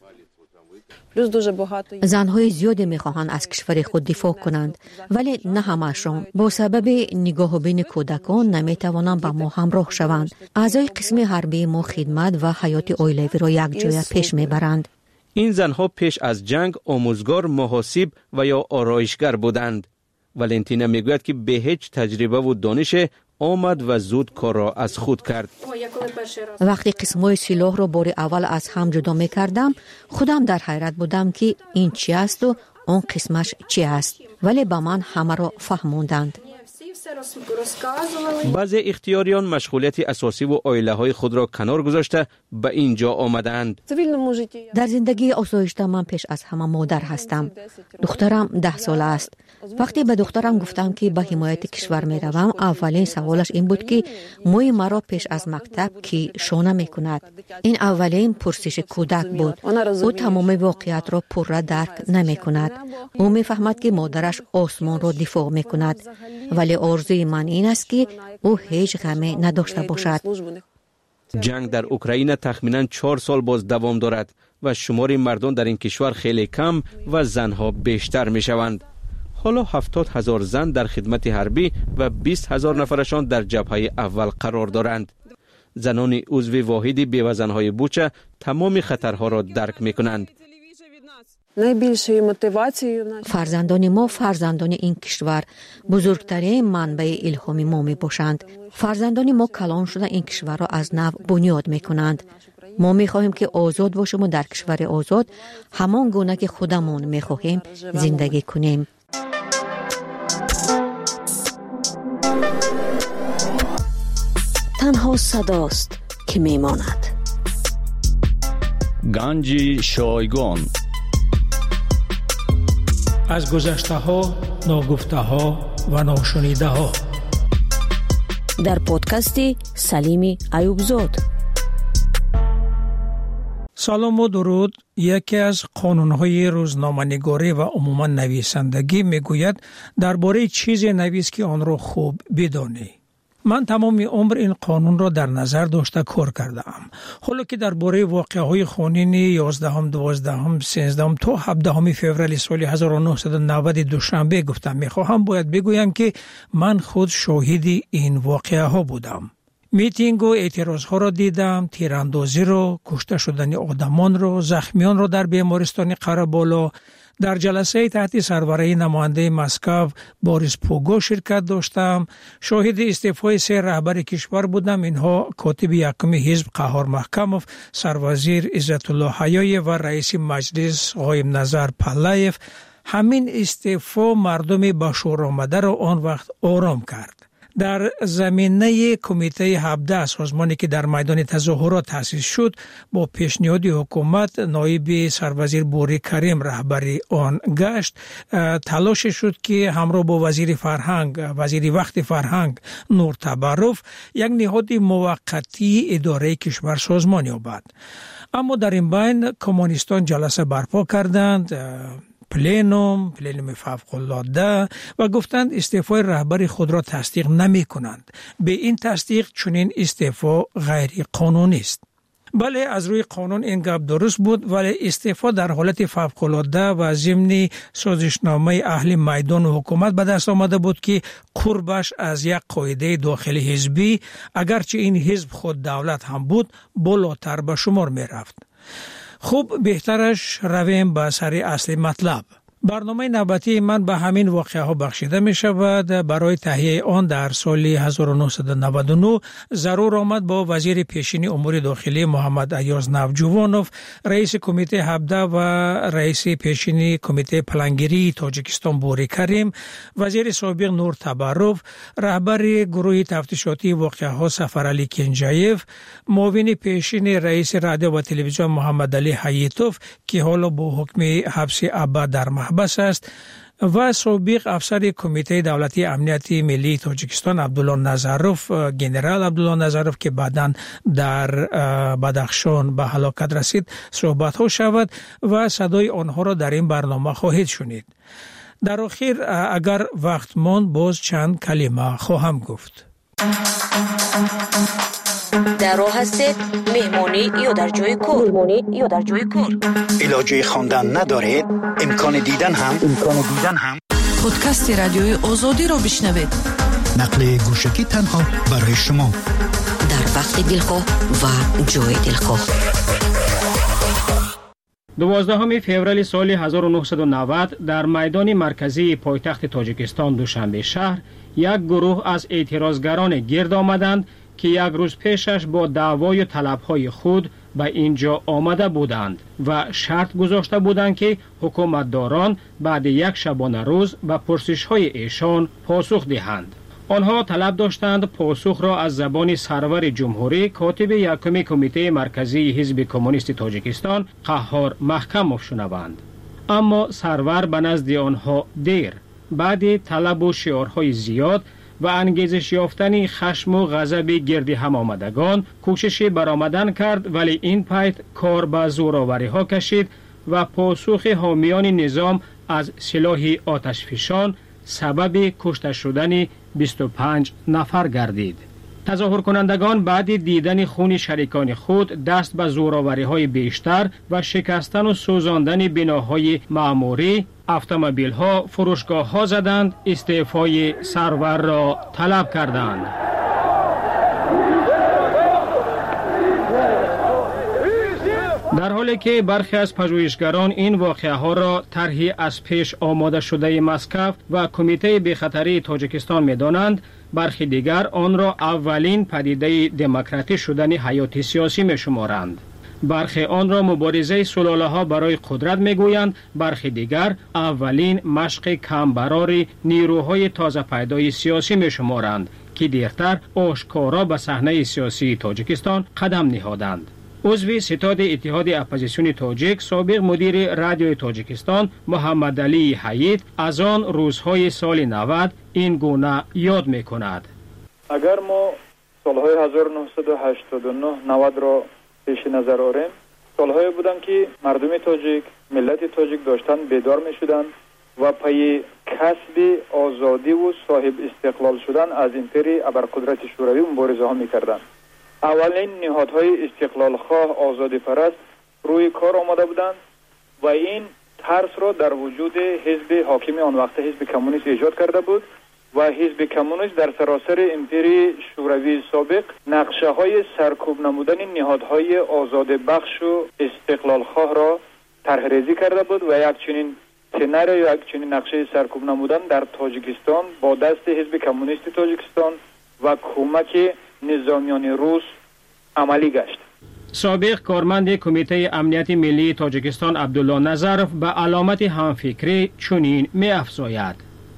زنهای زیادی میخواهند از کشور خود دفاع کنند، ولی نه همه‌شان. با سبب نگاه بین کودکان نمیتوانند با ما همراه شوند. اعضای قسم حربی ما خدمت و حیات اویلوی را یک جای پیش میبرند. این زنها پیش از جنگ آموزگار، محاسب و یا آرایشگر بودند. ولنتینا میگوید که به هیچ تجربه و دانش آمد و زود کار را از خود کرد. وقتی قسمای سلاح را بار اول از هم جدا می کردم، خودم در حیرت بودم که این چی است و اون قسمش چی است، ولی با من همه را فهموندند. بعضی اختیاریان مشغولیت اساسی و عائله های خود را کنار گذاشته به اینجا آمدند. در زندگی آسایشته من پیش از همه مادر هستم. دخترم ده ساله است. وقتی به دخترم گفتم که به حمایت کشور می روم، اولین سوالش این بود که موی مرا پیش از مکتب کی شانه می کند. این اولین پرسش کودک بود. او تمام واقعیت را پوره درک نمی کند. او می فهمد که مادرش آسمان را دفاع می کند، ولی آرزوی من این است که او هیچ غمی نداشته باشد. جنگ در اوکراین تخمینا چهار سال باز دوام دارد و شمار مردان در این کشور خیلی کم و زنها بیشتر می شوند. حالا هفتاد هزار زن در خدمت حربی و بیست هزار نفرشان در جبهه اول قرار دارند. زنان عضو واحد بیوزن‌های بوچه تمام خطرها را درک می کنند. فرزندان ما فرزندان این کشور بزرگترین منبع الهام ما می باشند. فرزندان ما کلان شده این کشور را از نو بنیاد می کنند. ما می خواهیم که آزاد باشیم و در کشور آزاد همان گونه که خودمون می خواهیم زندگی کنیم. تنها صداست که می ماند. گنج شایگان. از گذشته ها، ناگفته ها و ناشنیده ها. در پادکست سلیم ایوبزاد. سلام و درود. یکی از قانون‌های روزنامه‌نگاری و عموما نویسندگی میگوید درباره چیزی نویس که آن را خوب بدانی. من تمام عمر این قانون را در نظر داشته کار کردم. حالا که درباره واقعه‌های خونین یازدهم، دوازدهم، سیزدهم تا هفدهم فوریه سال هزار و نهصد و نود دوشنبه گفتم میخواهم باید بگویم که من خود شاهد این واقعه ها بودم. میتینگ و اعتراضها را دیدم، تیراندازی را، کشته شدن آدمان را، زخمیان را در بیمارستان قره‌بالا. در جلسه تحت سربرایی نماینده مسکو بوریس پوگو شرکت داشتم. شاهد استعفای سه رهبر کشور بودم. اینها کاتب یکم حزب قهار محکموف، سروزیر عزت الله حیایی و رئیس مجلس قایم نظر پهلویف. همین استعفا مردم به شور آمده را آن وقت آرام کرد. در زمینه کمیته هفده سازمانی که در میدان تظاهرات تأسیس شد، با پیشنهاد حکومت نایب سروزیر بوری کریم رهبری آن گشت. تلاش شد که همراه با وزیر فرهنگ وزیر وقت فرهنگ نور تبرف یک نهاد موقتی اداره کشور سازمان یابد. اما در این بین کمونیستان جلسه برپا کردند، پلینوم، پلینوم فوق‌العاده، و گفتند استعفای رهبر خود را تصدیق نمی کنند. به این تصدیق چنین استعفا غیر قانونی است. بله، از روی قانون این گپ درست بود، ولی استعفا در حالت فوق‌العاده و ضمن سازشنامه اهل میدان و حکومت به دست آمده بود که قربش از یک قاعده داخلی حزبی، اگرچه این حزب خود دولت هم بود، بالاتر به شمار می رفت. خوب، بهترش رویم به سر اصل مطلب. برنامه نوبتی من به همین واقعه ها بخشیده می شود. برای تهیه آن در سال هزار و نهصد و نود و نه ضرور آمد با وزیر پیشین امور داخلی محمد ایاز نوجوانوف، رئیس کمیته هفده و رئیس پیشین کمیته پلانگیری تاجیکستان بوری کریم، وزیر سابق نور تبرف، رهبر گروه تفتیشاتی واقعه ها سفرعلی کنجایف، معاون پیشین رئیس رادیو و تلویزیون محمد علی حییتوف که حالا با حکم حبس ابد در بس است، و سابق افسر کمیته دولتی امنیتی ملی تاجیکستان عبدالله نظروف، گنرال عبدالله نظروف که بعداً در بدخشان به هلاکت رسید صحبت ها شود و صدای آنها را در این برنامه خواهید شنید. در آخر اگر وقت ماند باز چند کلمه خواهم گفت. در راه هستید، مهمانی یا در جای کار، مهمانی یا در جای کار. علاجه خواندن ندارید، امکان دیدن هم امکان دیدن هم پادکست رادیوی آزادی را بشنوید. نقل گوشکی تنها برای شما در وقت دلخواه و جای دلخواه. دوازدهم فوریه سال هزار و نهصد و نود در میدان مرکزی پایتخت تاجیکستان دوشنبه شهر یک گروه از اعتراضگران گرد آمدند که یک روز پیشش با دعوای و طلبهای خود به اینجا آمده بودند و شرط گذاشته بودند که حکومتداران بعد یک شبانه روز به پرسش‌های ایشان پاسخ دهند. آنها طلب داشتند پاسخ را از زبان سرور جمهوری کاتب یکم کمیته مرکزی حزب کمونیست تاجیکستان قهار محکموف شنوند. اما سرور به نزد آنها دیر، بعد طلب و شعارهای زیاد و انگیزش یافتن خشم و غضب گرد هم آمدگان کوشش برآمدن کرد، ولی این پایت کار به زورآوری ها کشید و پاسخ حامیان نظام از سلاح آتشفشان سبب کشته شدن بیست و پنج نفر گردید. تظاهر کنندگان بعد دیدن خون شریکان خود دست به زورآوری های بیشتر و شکستن و سوزاندن بناهای معموری، اتومبیل ها، فروشگاه ها زدند، استعفای سرور را طلب کردند. در حالی که برخی از پژوهشگران این واقعه ها را طرحی از پیش آماده شده مسکو و کمیته بی‌خطری تاجیکستان می‌دانند، برخی دیگر آن را اولین پدیده دموکراتی شدن حیات سیاسی می‌شمارند. برخی آن را مبارزه سلاله‌ها برای قدرت می‌گویند، برخی دیگر اولین مشق کمبرار نیروهای تازه پیدای سیاسی می‌شمارند که دیرتر آشکارا به صحنه سیاسی تاجیکستان قدم نهادند. عضو ستاد اتحاد اپوزیسیون تاجیک، سابق مدیر رادیوی تاجیکستان محمد علی حیید از آن روزهای سال نود این گونه یاد می‌کند. اگر ما سالهای هزار و نهصد و هشتاد و نه نود را پیش نظر آوریم، سالهایی بودند که مردم تاجیک، ملت تاجیک داشتن بیدار می‌شدند و پای کسب آزادی و صاحب استقلال شدن از امپری ابرقدرت شوروی مبارزه ها می‌کردند. اولین نهادهای استقلال خواه آزادی پرست روی کار آمده بودند و این ترس را در وجود حزب حاکم آن وقت حزب کمونیست ایجاد کرده بود و حزب کمونیست در سراسر امپری شوروی سابق نقشه های سرکوب نمودن نهادهای آزاد بخش و استقلال خواه را طرح ریزی کرده بود و یک چنین سناریو یا یک چنین نقشه سرکوب نمودن در تاجیکستان با دست حزب کمونیست تاجیکستان و کمک نظامیان روس عملی گشت. سابق کارمند کمیته امنیت ملی تاجیکستان عبدالله نظرف به علامت همفکری چنین می افزاید: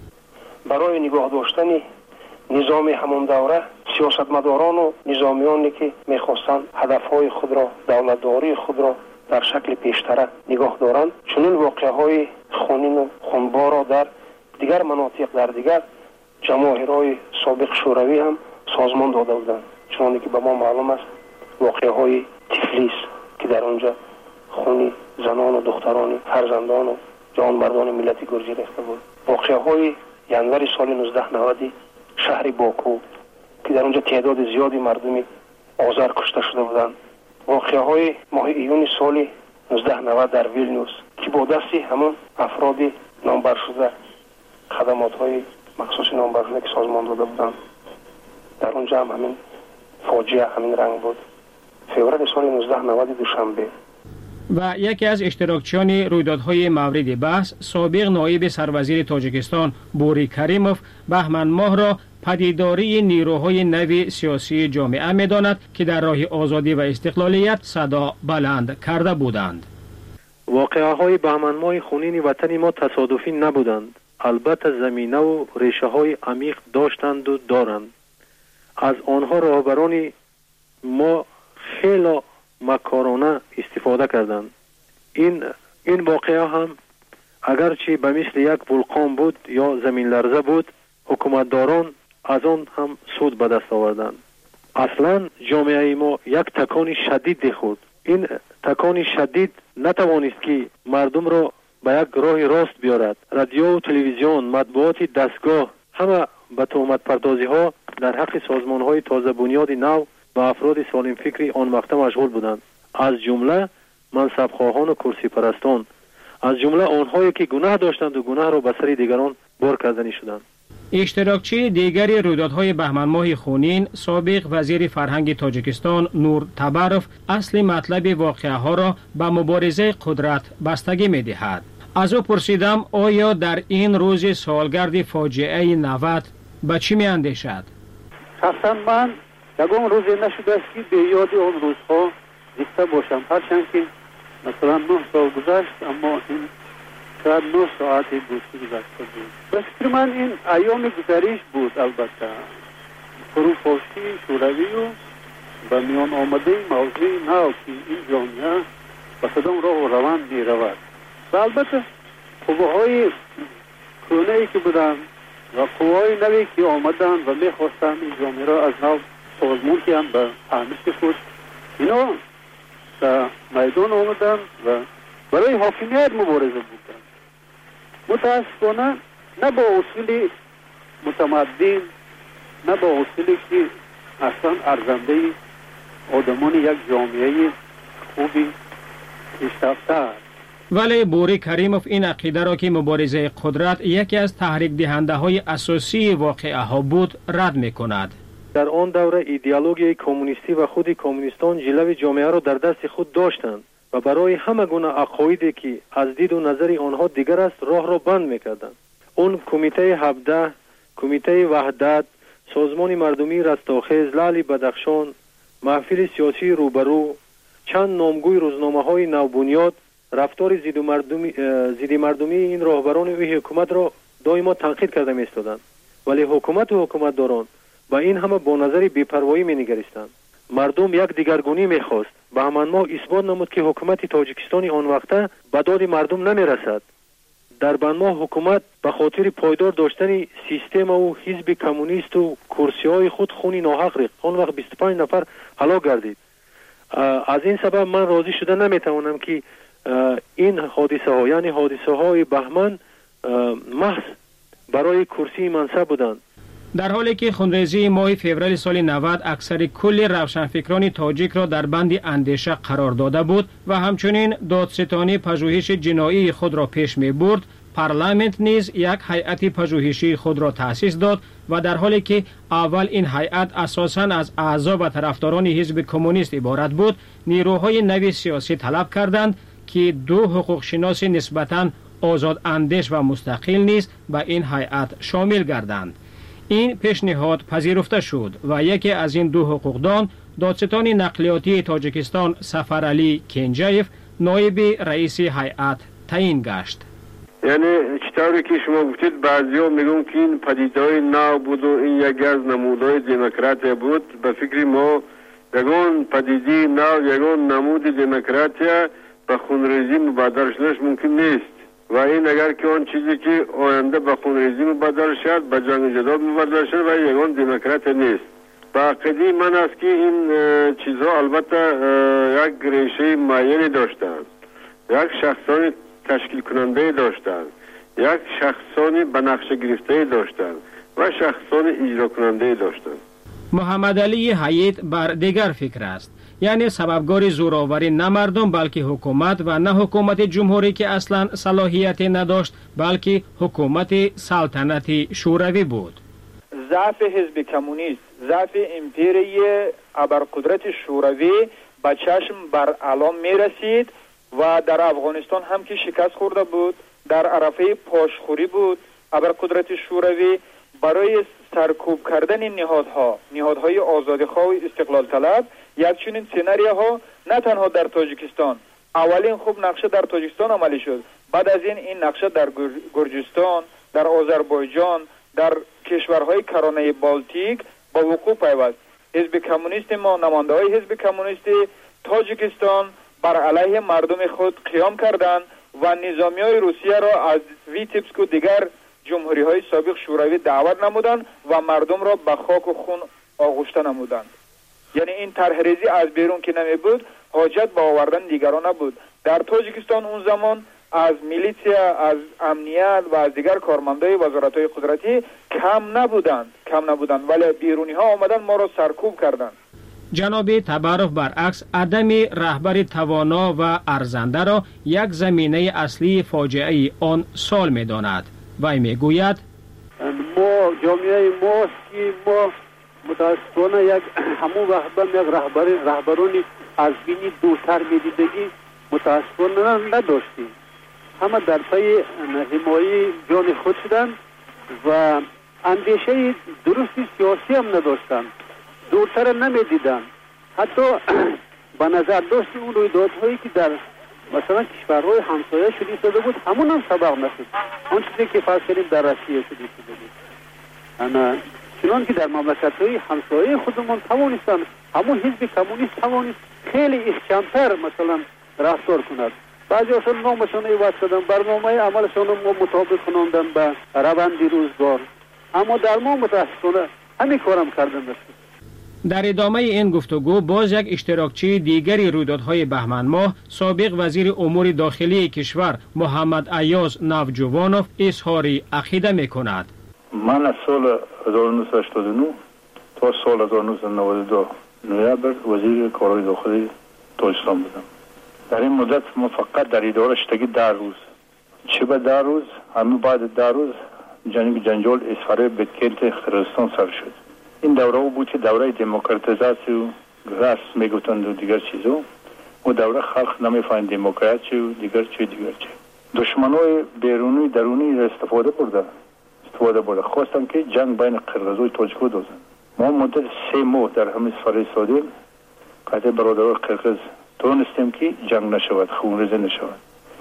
برای نگاه داشتن نظام همون دوره سیاستمداران و نظامیانی که میخواستند هدفهای خود را، دولتداری خود را در شکل پیشتره نگاه دارند، چنین واقعه‌های خونین و خونبار را در دیگر مناطق، در دیگر جماهیرهای سابق شوروی هم سازمان داده بودند. چون که به ما معلوم است واقعه‌های تفلیس که در آنجا خون زنان و دختران فرزندان و جوانمردان ملت گرجی ریخته بود. واقعه‌های ینور سال نوزده نود شهر باکو که در آنجا تعداد زیادی مردمی آذر کشته شده بودند. واقعه‌های ماه ایون سال نوزده نود در ویلنیوس که با دستی همون افراد نامبر شده خدمات‌های مخصوص نامبر شده که سازمان داده بودند، در آنجا هم همین فاجعه همین رنگ بود. فوریه سال نوزده نود دوشنبه. و یکی از اشتراکچیان رویدادهای مورد بحث سابق نایب سروزیر تاجیکستان بوری کریموف بهمن ماه را پدیداری نیروهای نو سیاسی جامعه می‌داند که در راه آزادی و استقلالیت صدا بلند کرده بودند. واقعه‌های بهمن ماه خونین وطن ما تصادفی نبودند. البته زمینه و ریشه‌های عمیق داشتند و دارند. از آنها رهبران ما خیلی مکارانه استفاده کردند. این این واقعه هم اگرچه به مثل یک ولکان بود یا زمین لرزه بود، حکومتداران از آن هم سود به دست آوردند. اصلا جامعه ما یک تکان شدید خورد. این تکان شدید نتوانست که مردم را به یک راه راست بیارد. رادیو و تلویزیون، مطبوعات دستگاه همه به تهمت پردازی ها در حق سازمان های تازه بنیاد نو و افراد سالم فکری آن وقت مشغول بودند، از جمله منصب خواهان و کرسی پرستان، از جمله آنهایی که گناه داشتند و گناه را به سر دیگران بار کردنی شدند. اشتراکچی دیگری رویدادهای بهمن ماه خونین سابق وزیر فرهنگ تاجیکستان نور تبروف اصل مطلب واقعه ها را به مبارزه قدرت بستگی می دهد. از او پرسیدم آیا در این روز سالگرد فاجعه نود به چی می اندیشد؟ شخصا من یکم روزی نشده است که به یاد آن روزها زنده باشم، هرچند که مثلا نه سال گذشت، اما این شاید نه ساعتی بود که گذشته بود. به فکر من این ایام گذریش بود. البته فروپاشی شوروی و به میان آمده موضوع نو که این جامعه به کدام راه و روان می رود و البته قوه‌های کهنه‌ای که بودند و قوه‌های نوی که آمدند و می خواستند این جامعه را از نو سازمان کنند به فهمش خود، اینا در میدان آمدند و برای حاکمیت مبارزه بودند. متاسفانه نه با اصول متمدن، نه با اصولی که اصلا ارزنده آدمان یک جامعه خوبی پیشرفته است. ولی بوری کریموف این عقیده را که مبارزه قدرت یکی از تحریک دهنده های اساسی واقعه ها بود رد می کند. در آن دوره ایدئولوژی کمونیستی و خود کمونیستان جلوه جامعه را در دست خود داشتند و برای همه گونه عقایدی که از دید و نظر آنها دیگر است راه را بند می‌کردند. اون کمیته هفده، کمیته وحدت، سازمان مردمی رستاخیز، لعل بدخشان، محفل سیاسی روبرو، چند نامگوی روزنامه‌های نوبنیاد رفتار ضد مردمی ضد مردمی این راهبران و حکومت را دائما تنقید کرده می‌ایستادند، ولی حکومت و حکومتداران با این همه با نظر بی‌پروایی می‌نگریستند. مردم یک دیگرگونی می‌خواست. بهمن ماه اثبات نمود که حکومت تاجیکستان آن وقته به داد مردم نمی‌رسد. در بهمن ماه حکومت به خاطر پایدار داشتن سیستم و حزب کمونیست و کرسی‌های خود خونی ناحق ریخت. آن وقت بیست و پنج نفر هلاک گردید. از این سبب من راضی شده نمی‌توانم که این حادثه ها یعنی حادثه های بهمن محض برای کرسی منصب بودند. در حالی که خونریزی ماه فوریه سال نود اکثر کل روشنفکران تاجیک را در بند اندیشه قرار داده بود و همچنین دادستانی پژوهش جنایی خود را پیش می برد، پارلمانت نیز یک هیئت پژوهشی خود را تأسیس داد و در حالی که اول این هیئت اساساً از اعضا و طرفداران حزب کمونیست عبارت بود، نیروهای نوی سیاسی طلب کردند که دو حقوق شناس نسبتاً آزاد اندیش و مستقل نیز به این هیئت شامل گردند. این پیشنهاد پذیرفته شد و یکی از این دو حقوقدان، دادستان نقلیاتی تاجیکستان سفرعلی کنجایف، نایب رئیس هیئت تعیین گشت. یعنی چطوری که شما گفتید، بعضیا میگن که این پدیده‌های نو بود و این یکی از نمودهای دموکراسی بود. به فکر ما یگان پدیده نو، یگان نمود دموکراسی به خونریزی مبادر شدنش ممکن نیست و این اگر که آن چیزی که آینده به خونریزی مبادر شد، به جنگ جدال مبادر شد و یگان دموکراسی نیست. با عقیده من است که این چیزها البته یک ریشه معینی داشتند، یک شخصانی تشکیل کننده داشتند، یک شخصانی به نقشه گرفته داشتند و شخصانی اجرا کننده داشتند. محمد علی حیات بر دیگر فکر است، یعنی سببگار زوراوری نه مردم بلکه حکومت و نه حکومت جمهوری که اصلا صلاحیت نداشت بلکه حکومت سلطنتی شوروی بود. ضعف حزب کمونیست، ضعف امپیری ابرقدرت شوروی به چشم بر علام می رسید و در افغانستان هم که شکست خورده بود، در عرفه پاشخوری بود. ابرقدرت شوروی برای سرکوب کردن نهادها، نهادهای آزادیخواه و استقلال طلب، یک چنین سناریوها نه تنها در تاجیکستان، اولین خوب نقشه در تاجیکستان عملی شد، بعد از این این نقشه در گرجستان، در آذربایجان، در کشورهای کرانه بالتیک با وقوع پیوست. حزب کمونیست ما، نماینده های حزب کمونیست تاجیکستان بر علیه مردم خود قیام کردند و نظامی های روسیه را از ویتیبسک و دیگر جمهوری های سابق شوروی دعوت نمودند و مردم را به خاک و خون آغشته نمودند. یعنی این طرحریزی از بیرون که نمی بود، حاجت به آوردن دیگران نبود. در تاجیکستان اون زمان از میلیتیا، از امنیت و از دیگر کارمندای وزارت‌های قدرتی کم نبودند کم نبودند ولی بیرونی ها آمدن ما را سرکوب کردند. جناب تبارف برعکس عدم رهبر توانا و ارزنده را یک زمینه اصلی فاجعه آن سال می‌داند. وی میگوید ما جامعه ما که ما متاسفانه یک همون رهبر یک رهبر رهبرانی از بینی دورتر می‌دیدگی متاسفانه نداشتیم. همه در پی حمایت جان خود شدند و اندیشه درستی سیاسی هم نداشتند، دورتر نمیدیدند. حتی به نظر داشت اون رویدادهایی که در مثلا کشورهای همسایه شده شده بود همون هم سبق نشد. آن چیزی که فرض کردیم در روسیه شده شده بود، انا چنان که در مملکت‌های همسایه خودمون توانستن همون حزب کمونیست توانست خیلی احکام‌تر مثلا رفتار کند. بعضی اصلا نامشان عوض کردن، برنامه عملشان ما مطابق کناندن به روند روزگار، اما در ما متاسفانه همین کارم کردن است. در ادامه این گفتگو باز یک اشتراکچی دیگری رویدادهای بهمن ماه، سابق وزیر امور داخلی کشور محمد ایاز نوجوانوف اظهار عقیده می‌کند. من از سال هزار و نهصد و هشتاد و نه تا سال هزار و نهصد و نود و دو نوامبر وزیر کارهای داخلی تاجیکستان بودم. در این مدت ما فقط در اداره شدگی ده روز، چه به ده روز، همین بعد ده روز جنگ جنجال اسفاره به کنت خرستان سر شد. این دوره بود که دوره دموکراتیزاسی و راست میگفتند و دیگر چیزا، و دوره خلق نمیفهمید دموکراسی و دیگر چی دیگر چی. دشمنای بیرونی درونی را استفاده برده استفاده برده خواستن که جنگ بین قرقیز و تاجیک دوزن. ما مدت سه ماه در همین سفر سادیم قطع برادران قرقیز تونستیم که جنگ نشود، خونریزی نشود.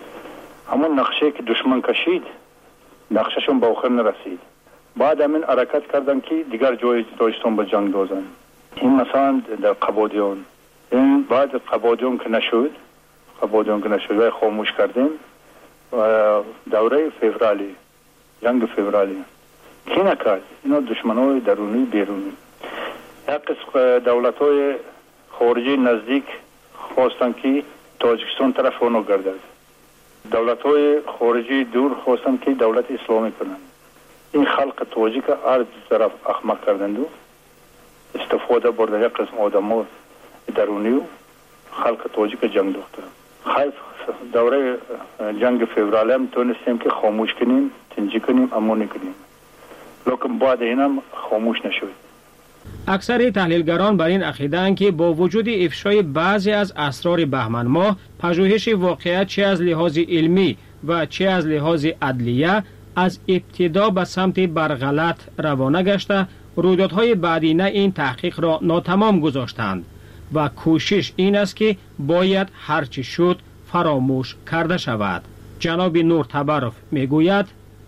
اما نقشه که دشمن کشید نقشهشون به آخر نرسید. بعد همین حرکت کردن که دیگر جای تاجیکستان به جنگ دوزن. این مثلا در قبادیان، این بعد قبادیان که نشد قبادیان که نشد و خاموش کردیم و دوره فوریه، جنگ فوریه کی نکرد؟ اینا دشمنای درونی بیرونی. یک قسم دولت های خارجی نزدیک خواستن که تاجیکستان طرف اونو گردد. دولت های خارجی دور خواستن که دولت اسلامی کنند. این خلق تاجیک هر طرف احمق کردند و استفاده برده یک قسم آدم ها درونی و خلق تاجیک جنگ دوخته. خیف دوره جنگ فوریه هم تونستیم که خاموش کنیم، تنجی کنیم، اما نکنیم. لیکن بعد اینم خاموش نشد. اکثر تحلیلگران بر این عقیده‌اند که با وجود افشای بعضی از اسرار بهمن ماه، پژوهش واقعیت چه از لحاظ علمی و چه از لحاظ عدلیه از ابتدا به سمت برغلط روانه گشته، رویدادهای بعدینه این تحقیق را ناتمام گذاشتند و کوشش این است که باید هرچی شد فراموش کرده شود. جناب نور تبرف میگوید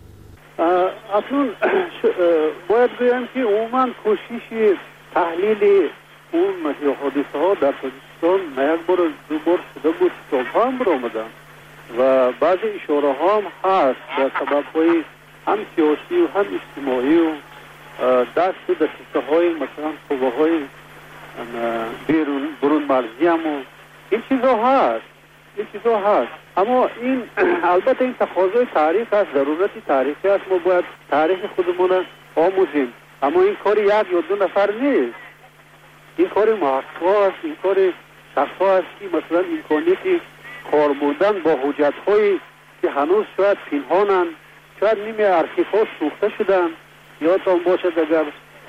اصلا باید بگم که عموما کوشش تحلیل اون حادثه ها در تاجیکستان نه یک بار دو بار شده بود، سالها هم برآمدن و بعضی اشاره ها هم هست به سبب های هم سیاسی و هم اجتماعی و دست دسته های مثلا قوه های بیرون برون مرزی هم و این چیزا هست این چیزا هست اما این البته این تقاضای تاریخ است، ضرورت تاریخی است، ما باید تاریخ خودمون آموزیم، اما این کار یک یا دو نفر نیست، این کار محقق است، این کار شخصا است که مثلا امکانیتی کار بردن با حجت هایی که هنوز شاید پنهانند، شاید نیمه ارشیف ها سوخته شدن، یادتان باشد اگر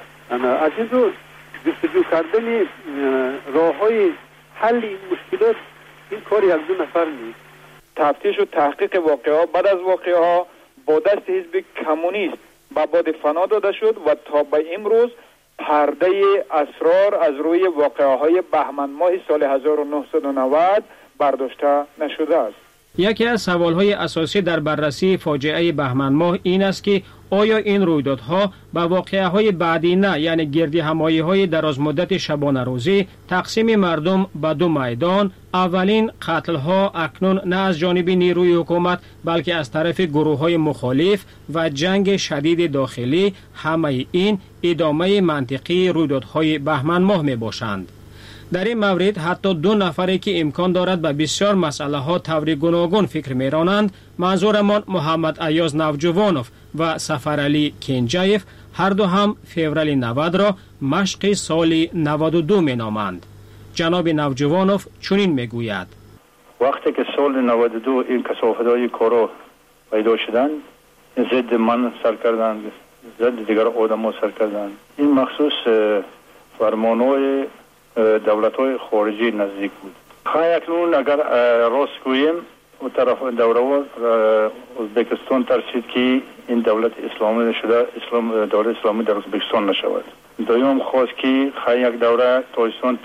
از این رو جستجو کردن راه های حل این مشکلات این کار یک دو نفر نیست. تفتیش و تحقیق واقعه ها بعد از واقعه ها با دست حزب کمونیست به باد فنا داده شد و تا به امروز پرده اسرار از روی واقعه های بهمن ماه سال هزار و نهصد و نود برداشته نشده است. یکی از سوالهای اساسی در بررسی فاجعه بهمن ماه این است که آیا این رویدادها به واقعه های بعدی نه، یعنی گردی همایی های دراز مدت شبانه روزی، تقسیم مردم به دو میدان، اولین قتل ها اکنون نه از جانب نیروی حکومت بلکه از طرف گروه های مخالف و جنگ شدید داخلی، همه این ادامه منطقی رویدادهای بهمن ماه می باشند. در این مورد حتی دو نفری که امکان دارد به بسیار مسئله ها طور گوناگون فکر می رانند، منظورمان محمد ایاز نوجوانوف و سفرعلی کنجایف، هر دو هم فوریه نود را مشق سال نود و دو می نامند. جناب نوجوانوف چنین می گوید: وقتی که سال نود و دو این کثافت‌های کارا پیدا شدند، ضد من سر کردند، ضد دیگر آدم سر کردند. این مخصوص فرمانهای دولت‌های خارجی نزدیک بود. خواهی اکنون اگر راست گوییم و طرف دوره ازبکستان ترسید که این دولت اسلامی شده، اسلام دولت اسلامی در ازبکستان نشود. دویم خواست که خواهی یک دوره تاجیکستان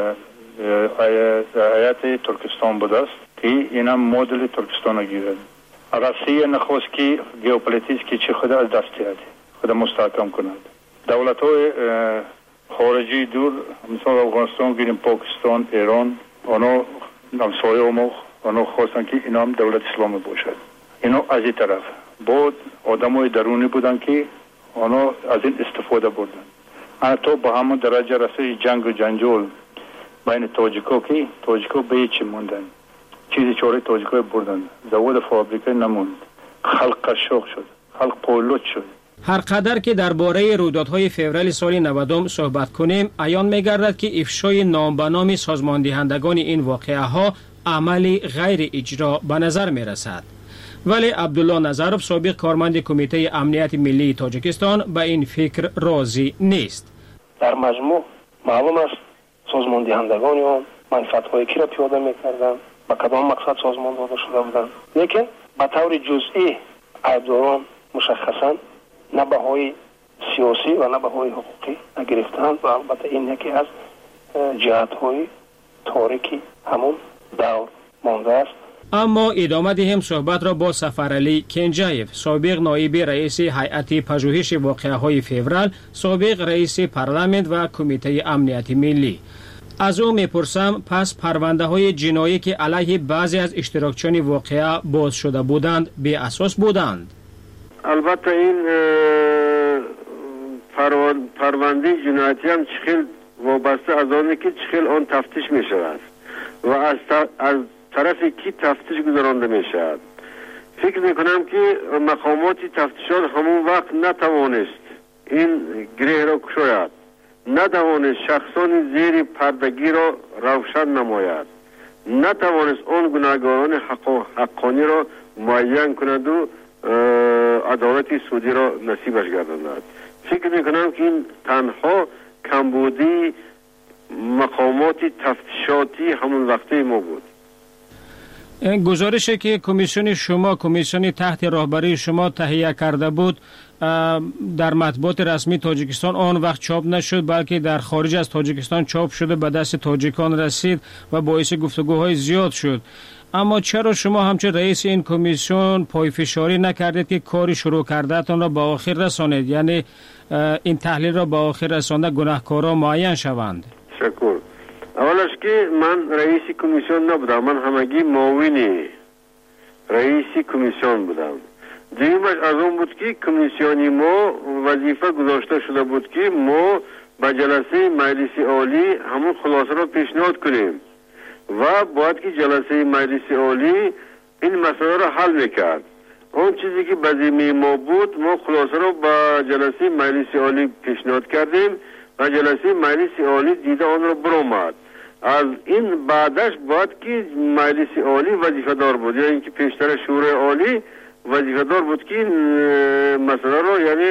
هیئت ترکستان بود است که اینم مدل ترکستان گیرد. روسیه نخواست که ژئوپلیتیک که چه خود از دست دهد، خود مستحکم کند. دولت‌های خارجی دور مثلا افغانستان گیریم، پاکستان، ایران، آنها همسایه ما آنها خواستن که اینا هم دولت اسلامی باشد. اینا از این طرف بود آدمای درونی بودن که آنها از این استفاده بردن. حتی با همون درجه رسید جنگ و جنجال بین تاجیکا که تاجیکا به هیچ موندن، چیزی چاره تاجیکا بردن، زواد فابریکه نموند، خلق قشاق شد، خلق پولوت شد. هر قدر که درباره رویدادهای فوریه سال نود صحبت کنیم، عیان می‌گردد که افشای نام به نام سازماندهندگان این واقعه ها عملی غیر اجرا به نظر می‌رسد. ولی عبدالله نظروف، سابق کارمند کمیته امنیت ملی تاجیکستان، به این فکر راضی نیست. در مجموع معلوم است سازماندهندگان آن منفعت‌های کی را پیاده می‌کردند، با کدام مقصد سازمان داده شده بودند، لیکن به طور جزئی عیبداران مشخصاً نه بهای سیاسی و نه بهای حقوقی نگرفتند و البته این یکی از جهت‌های تاریکی همون دور مانده است. اما ادامه دهیم صحبت را با سفرعلی کنجایف، سابق نایب رئیس هیئت پژوهش واقعه‌های فوریه، سابق رئیس پارلمان و کمیته امنیت ملی. از او میپرسم پس پرونده های جنایی که علیه بعضی از اشتراکچیان واقعه باز شده بودند بی اساس بودند؟ البته این پرونده جنایتی هم چخیل وابسته از آنه که چخیل آن تفتیش می شود و از, از طرف کی تفتیش گذرانده می شود. فکر می کنم که مقامات تفتیشات همون وقت نتوانست این گره را کشاید، نتوانست شخصان زیر پردگی را روشن نماید نتوانست آن گناهکاران حق حقانی را معین کند و عدالت سعودی را نصیبش گرداند. فکر میکنم که این تنها کمبودی مقامات تفتیشاتی همون وقته ما بود. گزارشی که کمیسیون شما کمیسیون تحت راهبری شما تهیه کرده بود در مطبوعات رسمی تاجیکستان آن وقت چاپ نشد، بلکه در خارج از تاجیکستان چاپ شده به دست تاجیکان رسید و باعث گفتگوهای زیاد شد. اما چرا شما همچون رئیس این کمیسیون پایفشاری نکردید که کاری شروع کردهتان را به آخر رسانید، یعنی این تحلیل را به آخر رسانده گناهکاران معین شوند؟ شکر. اولش که من رئیس کمیسیون نبودم، من همگی معاون رئیس کمیسیون بودم. دیگرش از اون بود که کمیسیونی ما وظیفه گذاشته شده بود که ما به جلسه مجلس عالی همون خلاصه را پیشنهاد کنیم و باید که جلسه مجلس عالی این مسئله را حل میکرد. اون چیزی که به ذمه ما بود ما خلاصه را به جلسه مجلس عالی پیشنهاد کردیم و جلسه مجلس عالی دیده آن را برآمد. از این بعدش باید که مجلس عالی وظیفه دار بود، یا اینکه پیشتر شورای عالی وظیفه دار بود که مسئله را یعنی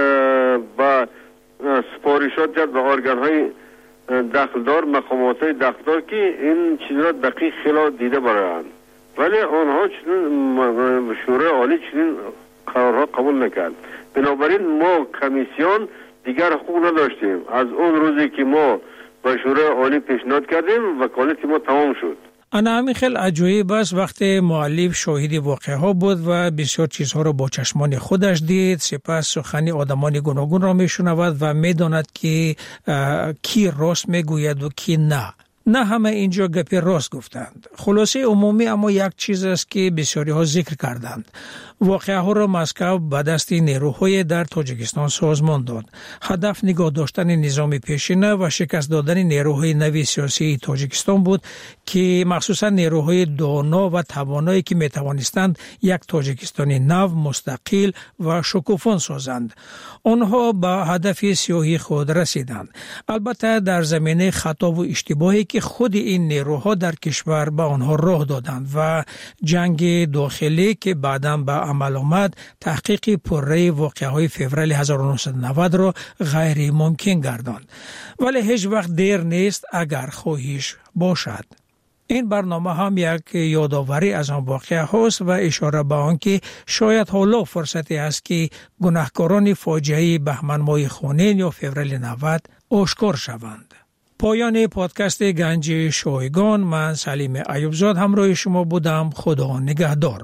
با سپارشات کرد به ارگان های دخلدار، مقامات های دخلدار که این چیز را دقیق خیلی دیده برایند، ولی آنها چنین شورای عالی چنین قرارها قبول نکرد. بنابراین ما کمیسیون دیگر حقوق نداشتیم. از اون روزی که ما به شورای عالی پیشنهاد کردیم وکالت ما تمام شد. انا همین خیلی عجایب است وقتی مؤلف شاهد واقعه ها بود و بسیار چیزها را با چشمان خودش دید، سپس سخنی آدمان گوناگون را میشنود و میداند که کی راست میگوید و کی نه. نه همه اینجا گپی راست گفتند. خلاصه عمومی اما یک چیز است که بسیاری ها ذکر کردند. واقعه ها را مسکو به دست نیروهای در تاجیکستان سازمان داد. هدف نگاه داشتن نظام پیشینه و شکست دادن نیروهای نوی سیاسی تاجیکستان بود که مخصوصا نیروهای دانا و توانایی که می توانستند یک تاجیکستانی نو، مستقل و شکوفان سازند. آنها به هدف سیاهی خود رسیدند. البته در زمینه خطا و اشتباهی که خود این نیروها در کشور به آنها راه دادند و جنگ داخلی که بعداً به عمل آمد تحقیق پرره واقعه‌های فوریه هزار و نهصد و نود را غیر ممکن گرداند. ولی هیچ وقت دیر نیست اگر خواهش باشد. این برنامه هم یک یادآوری از آن واقعه هاست و اشاره به آن که شاید حالا فرصتی است که گناهکاران فاجعه بهمن ماه خونین یا فوریه نود آشکار شوند. پایان پادکست گنج شایگان، من سلیم ایوبزاد همراه شما بودم. خدا نگهدار.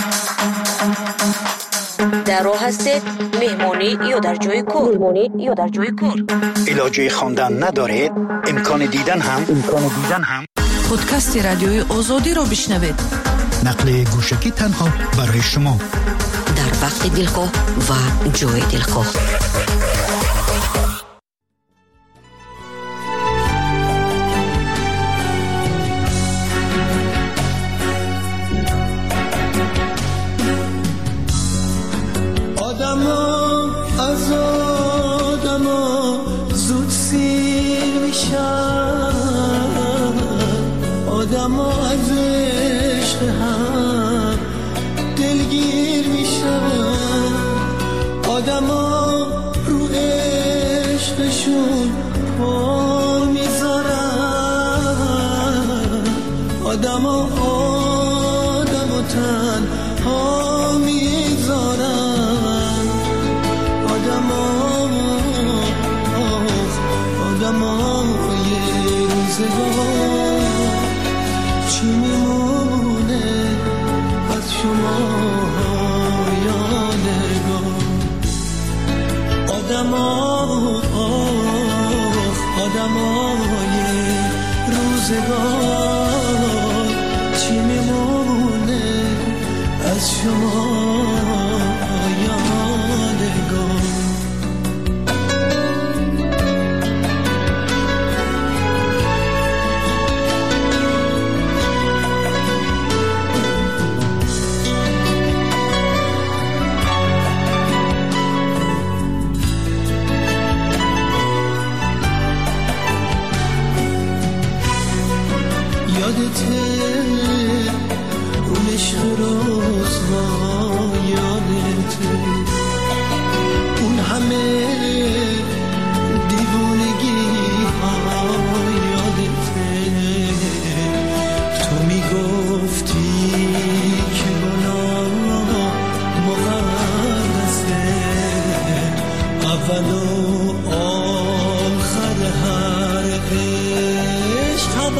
در راه هستید، مهمانی یا در جای کار مهمانی یا در جای کار علاجه خواندن ندارید، امکان دیدن هم امکان دیدن هم پادکست رادیوی آزادی رو بشنوید. نقل گوشکی تنها برای شما در وقت دلخواه و جای دلخواه. یادته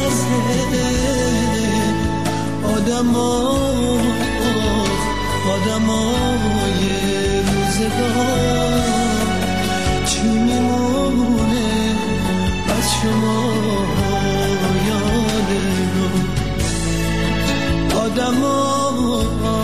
آدمای روزگار چی میمونه از شما یاد رو آدمای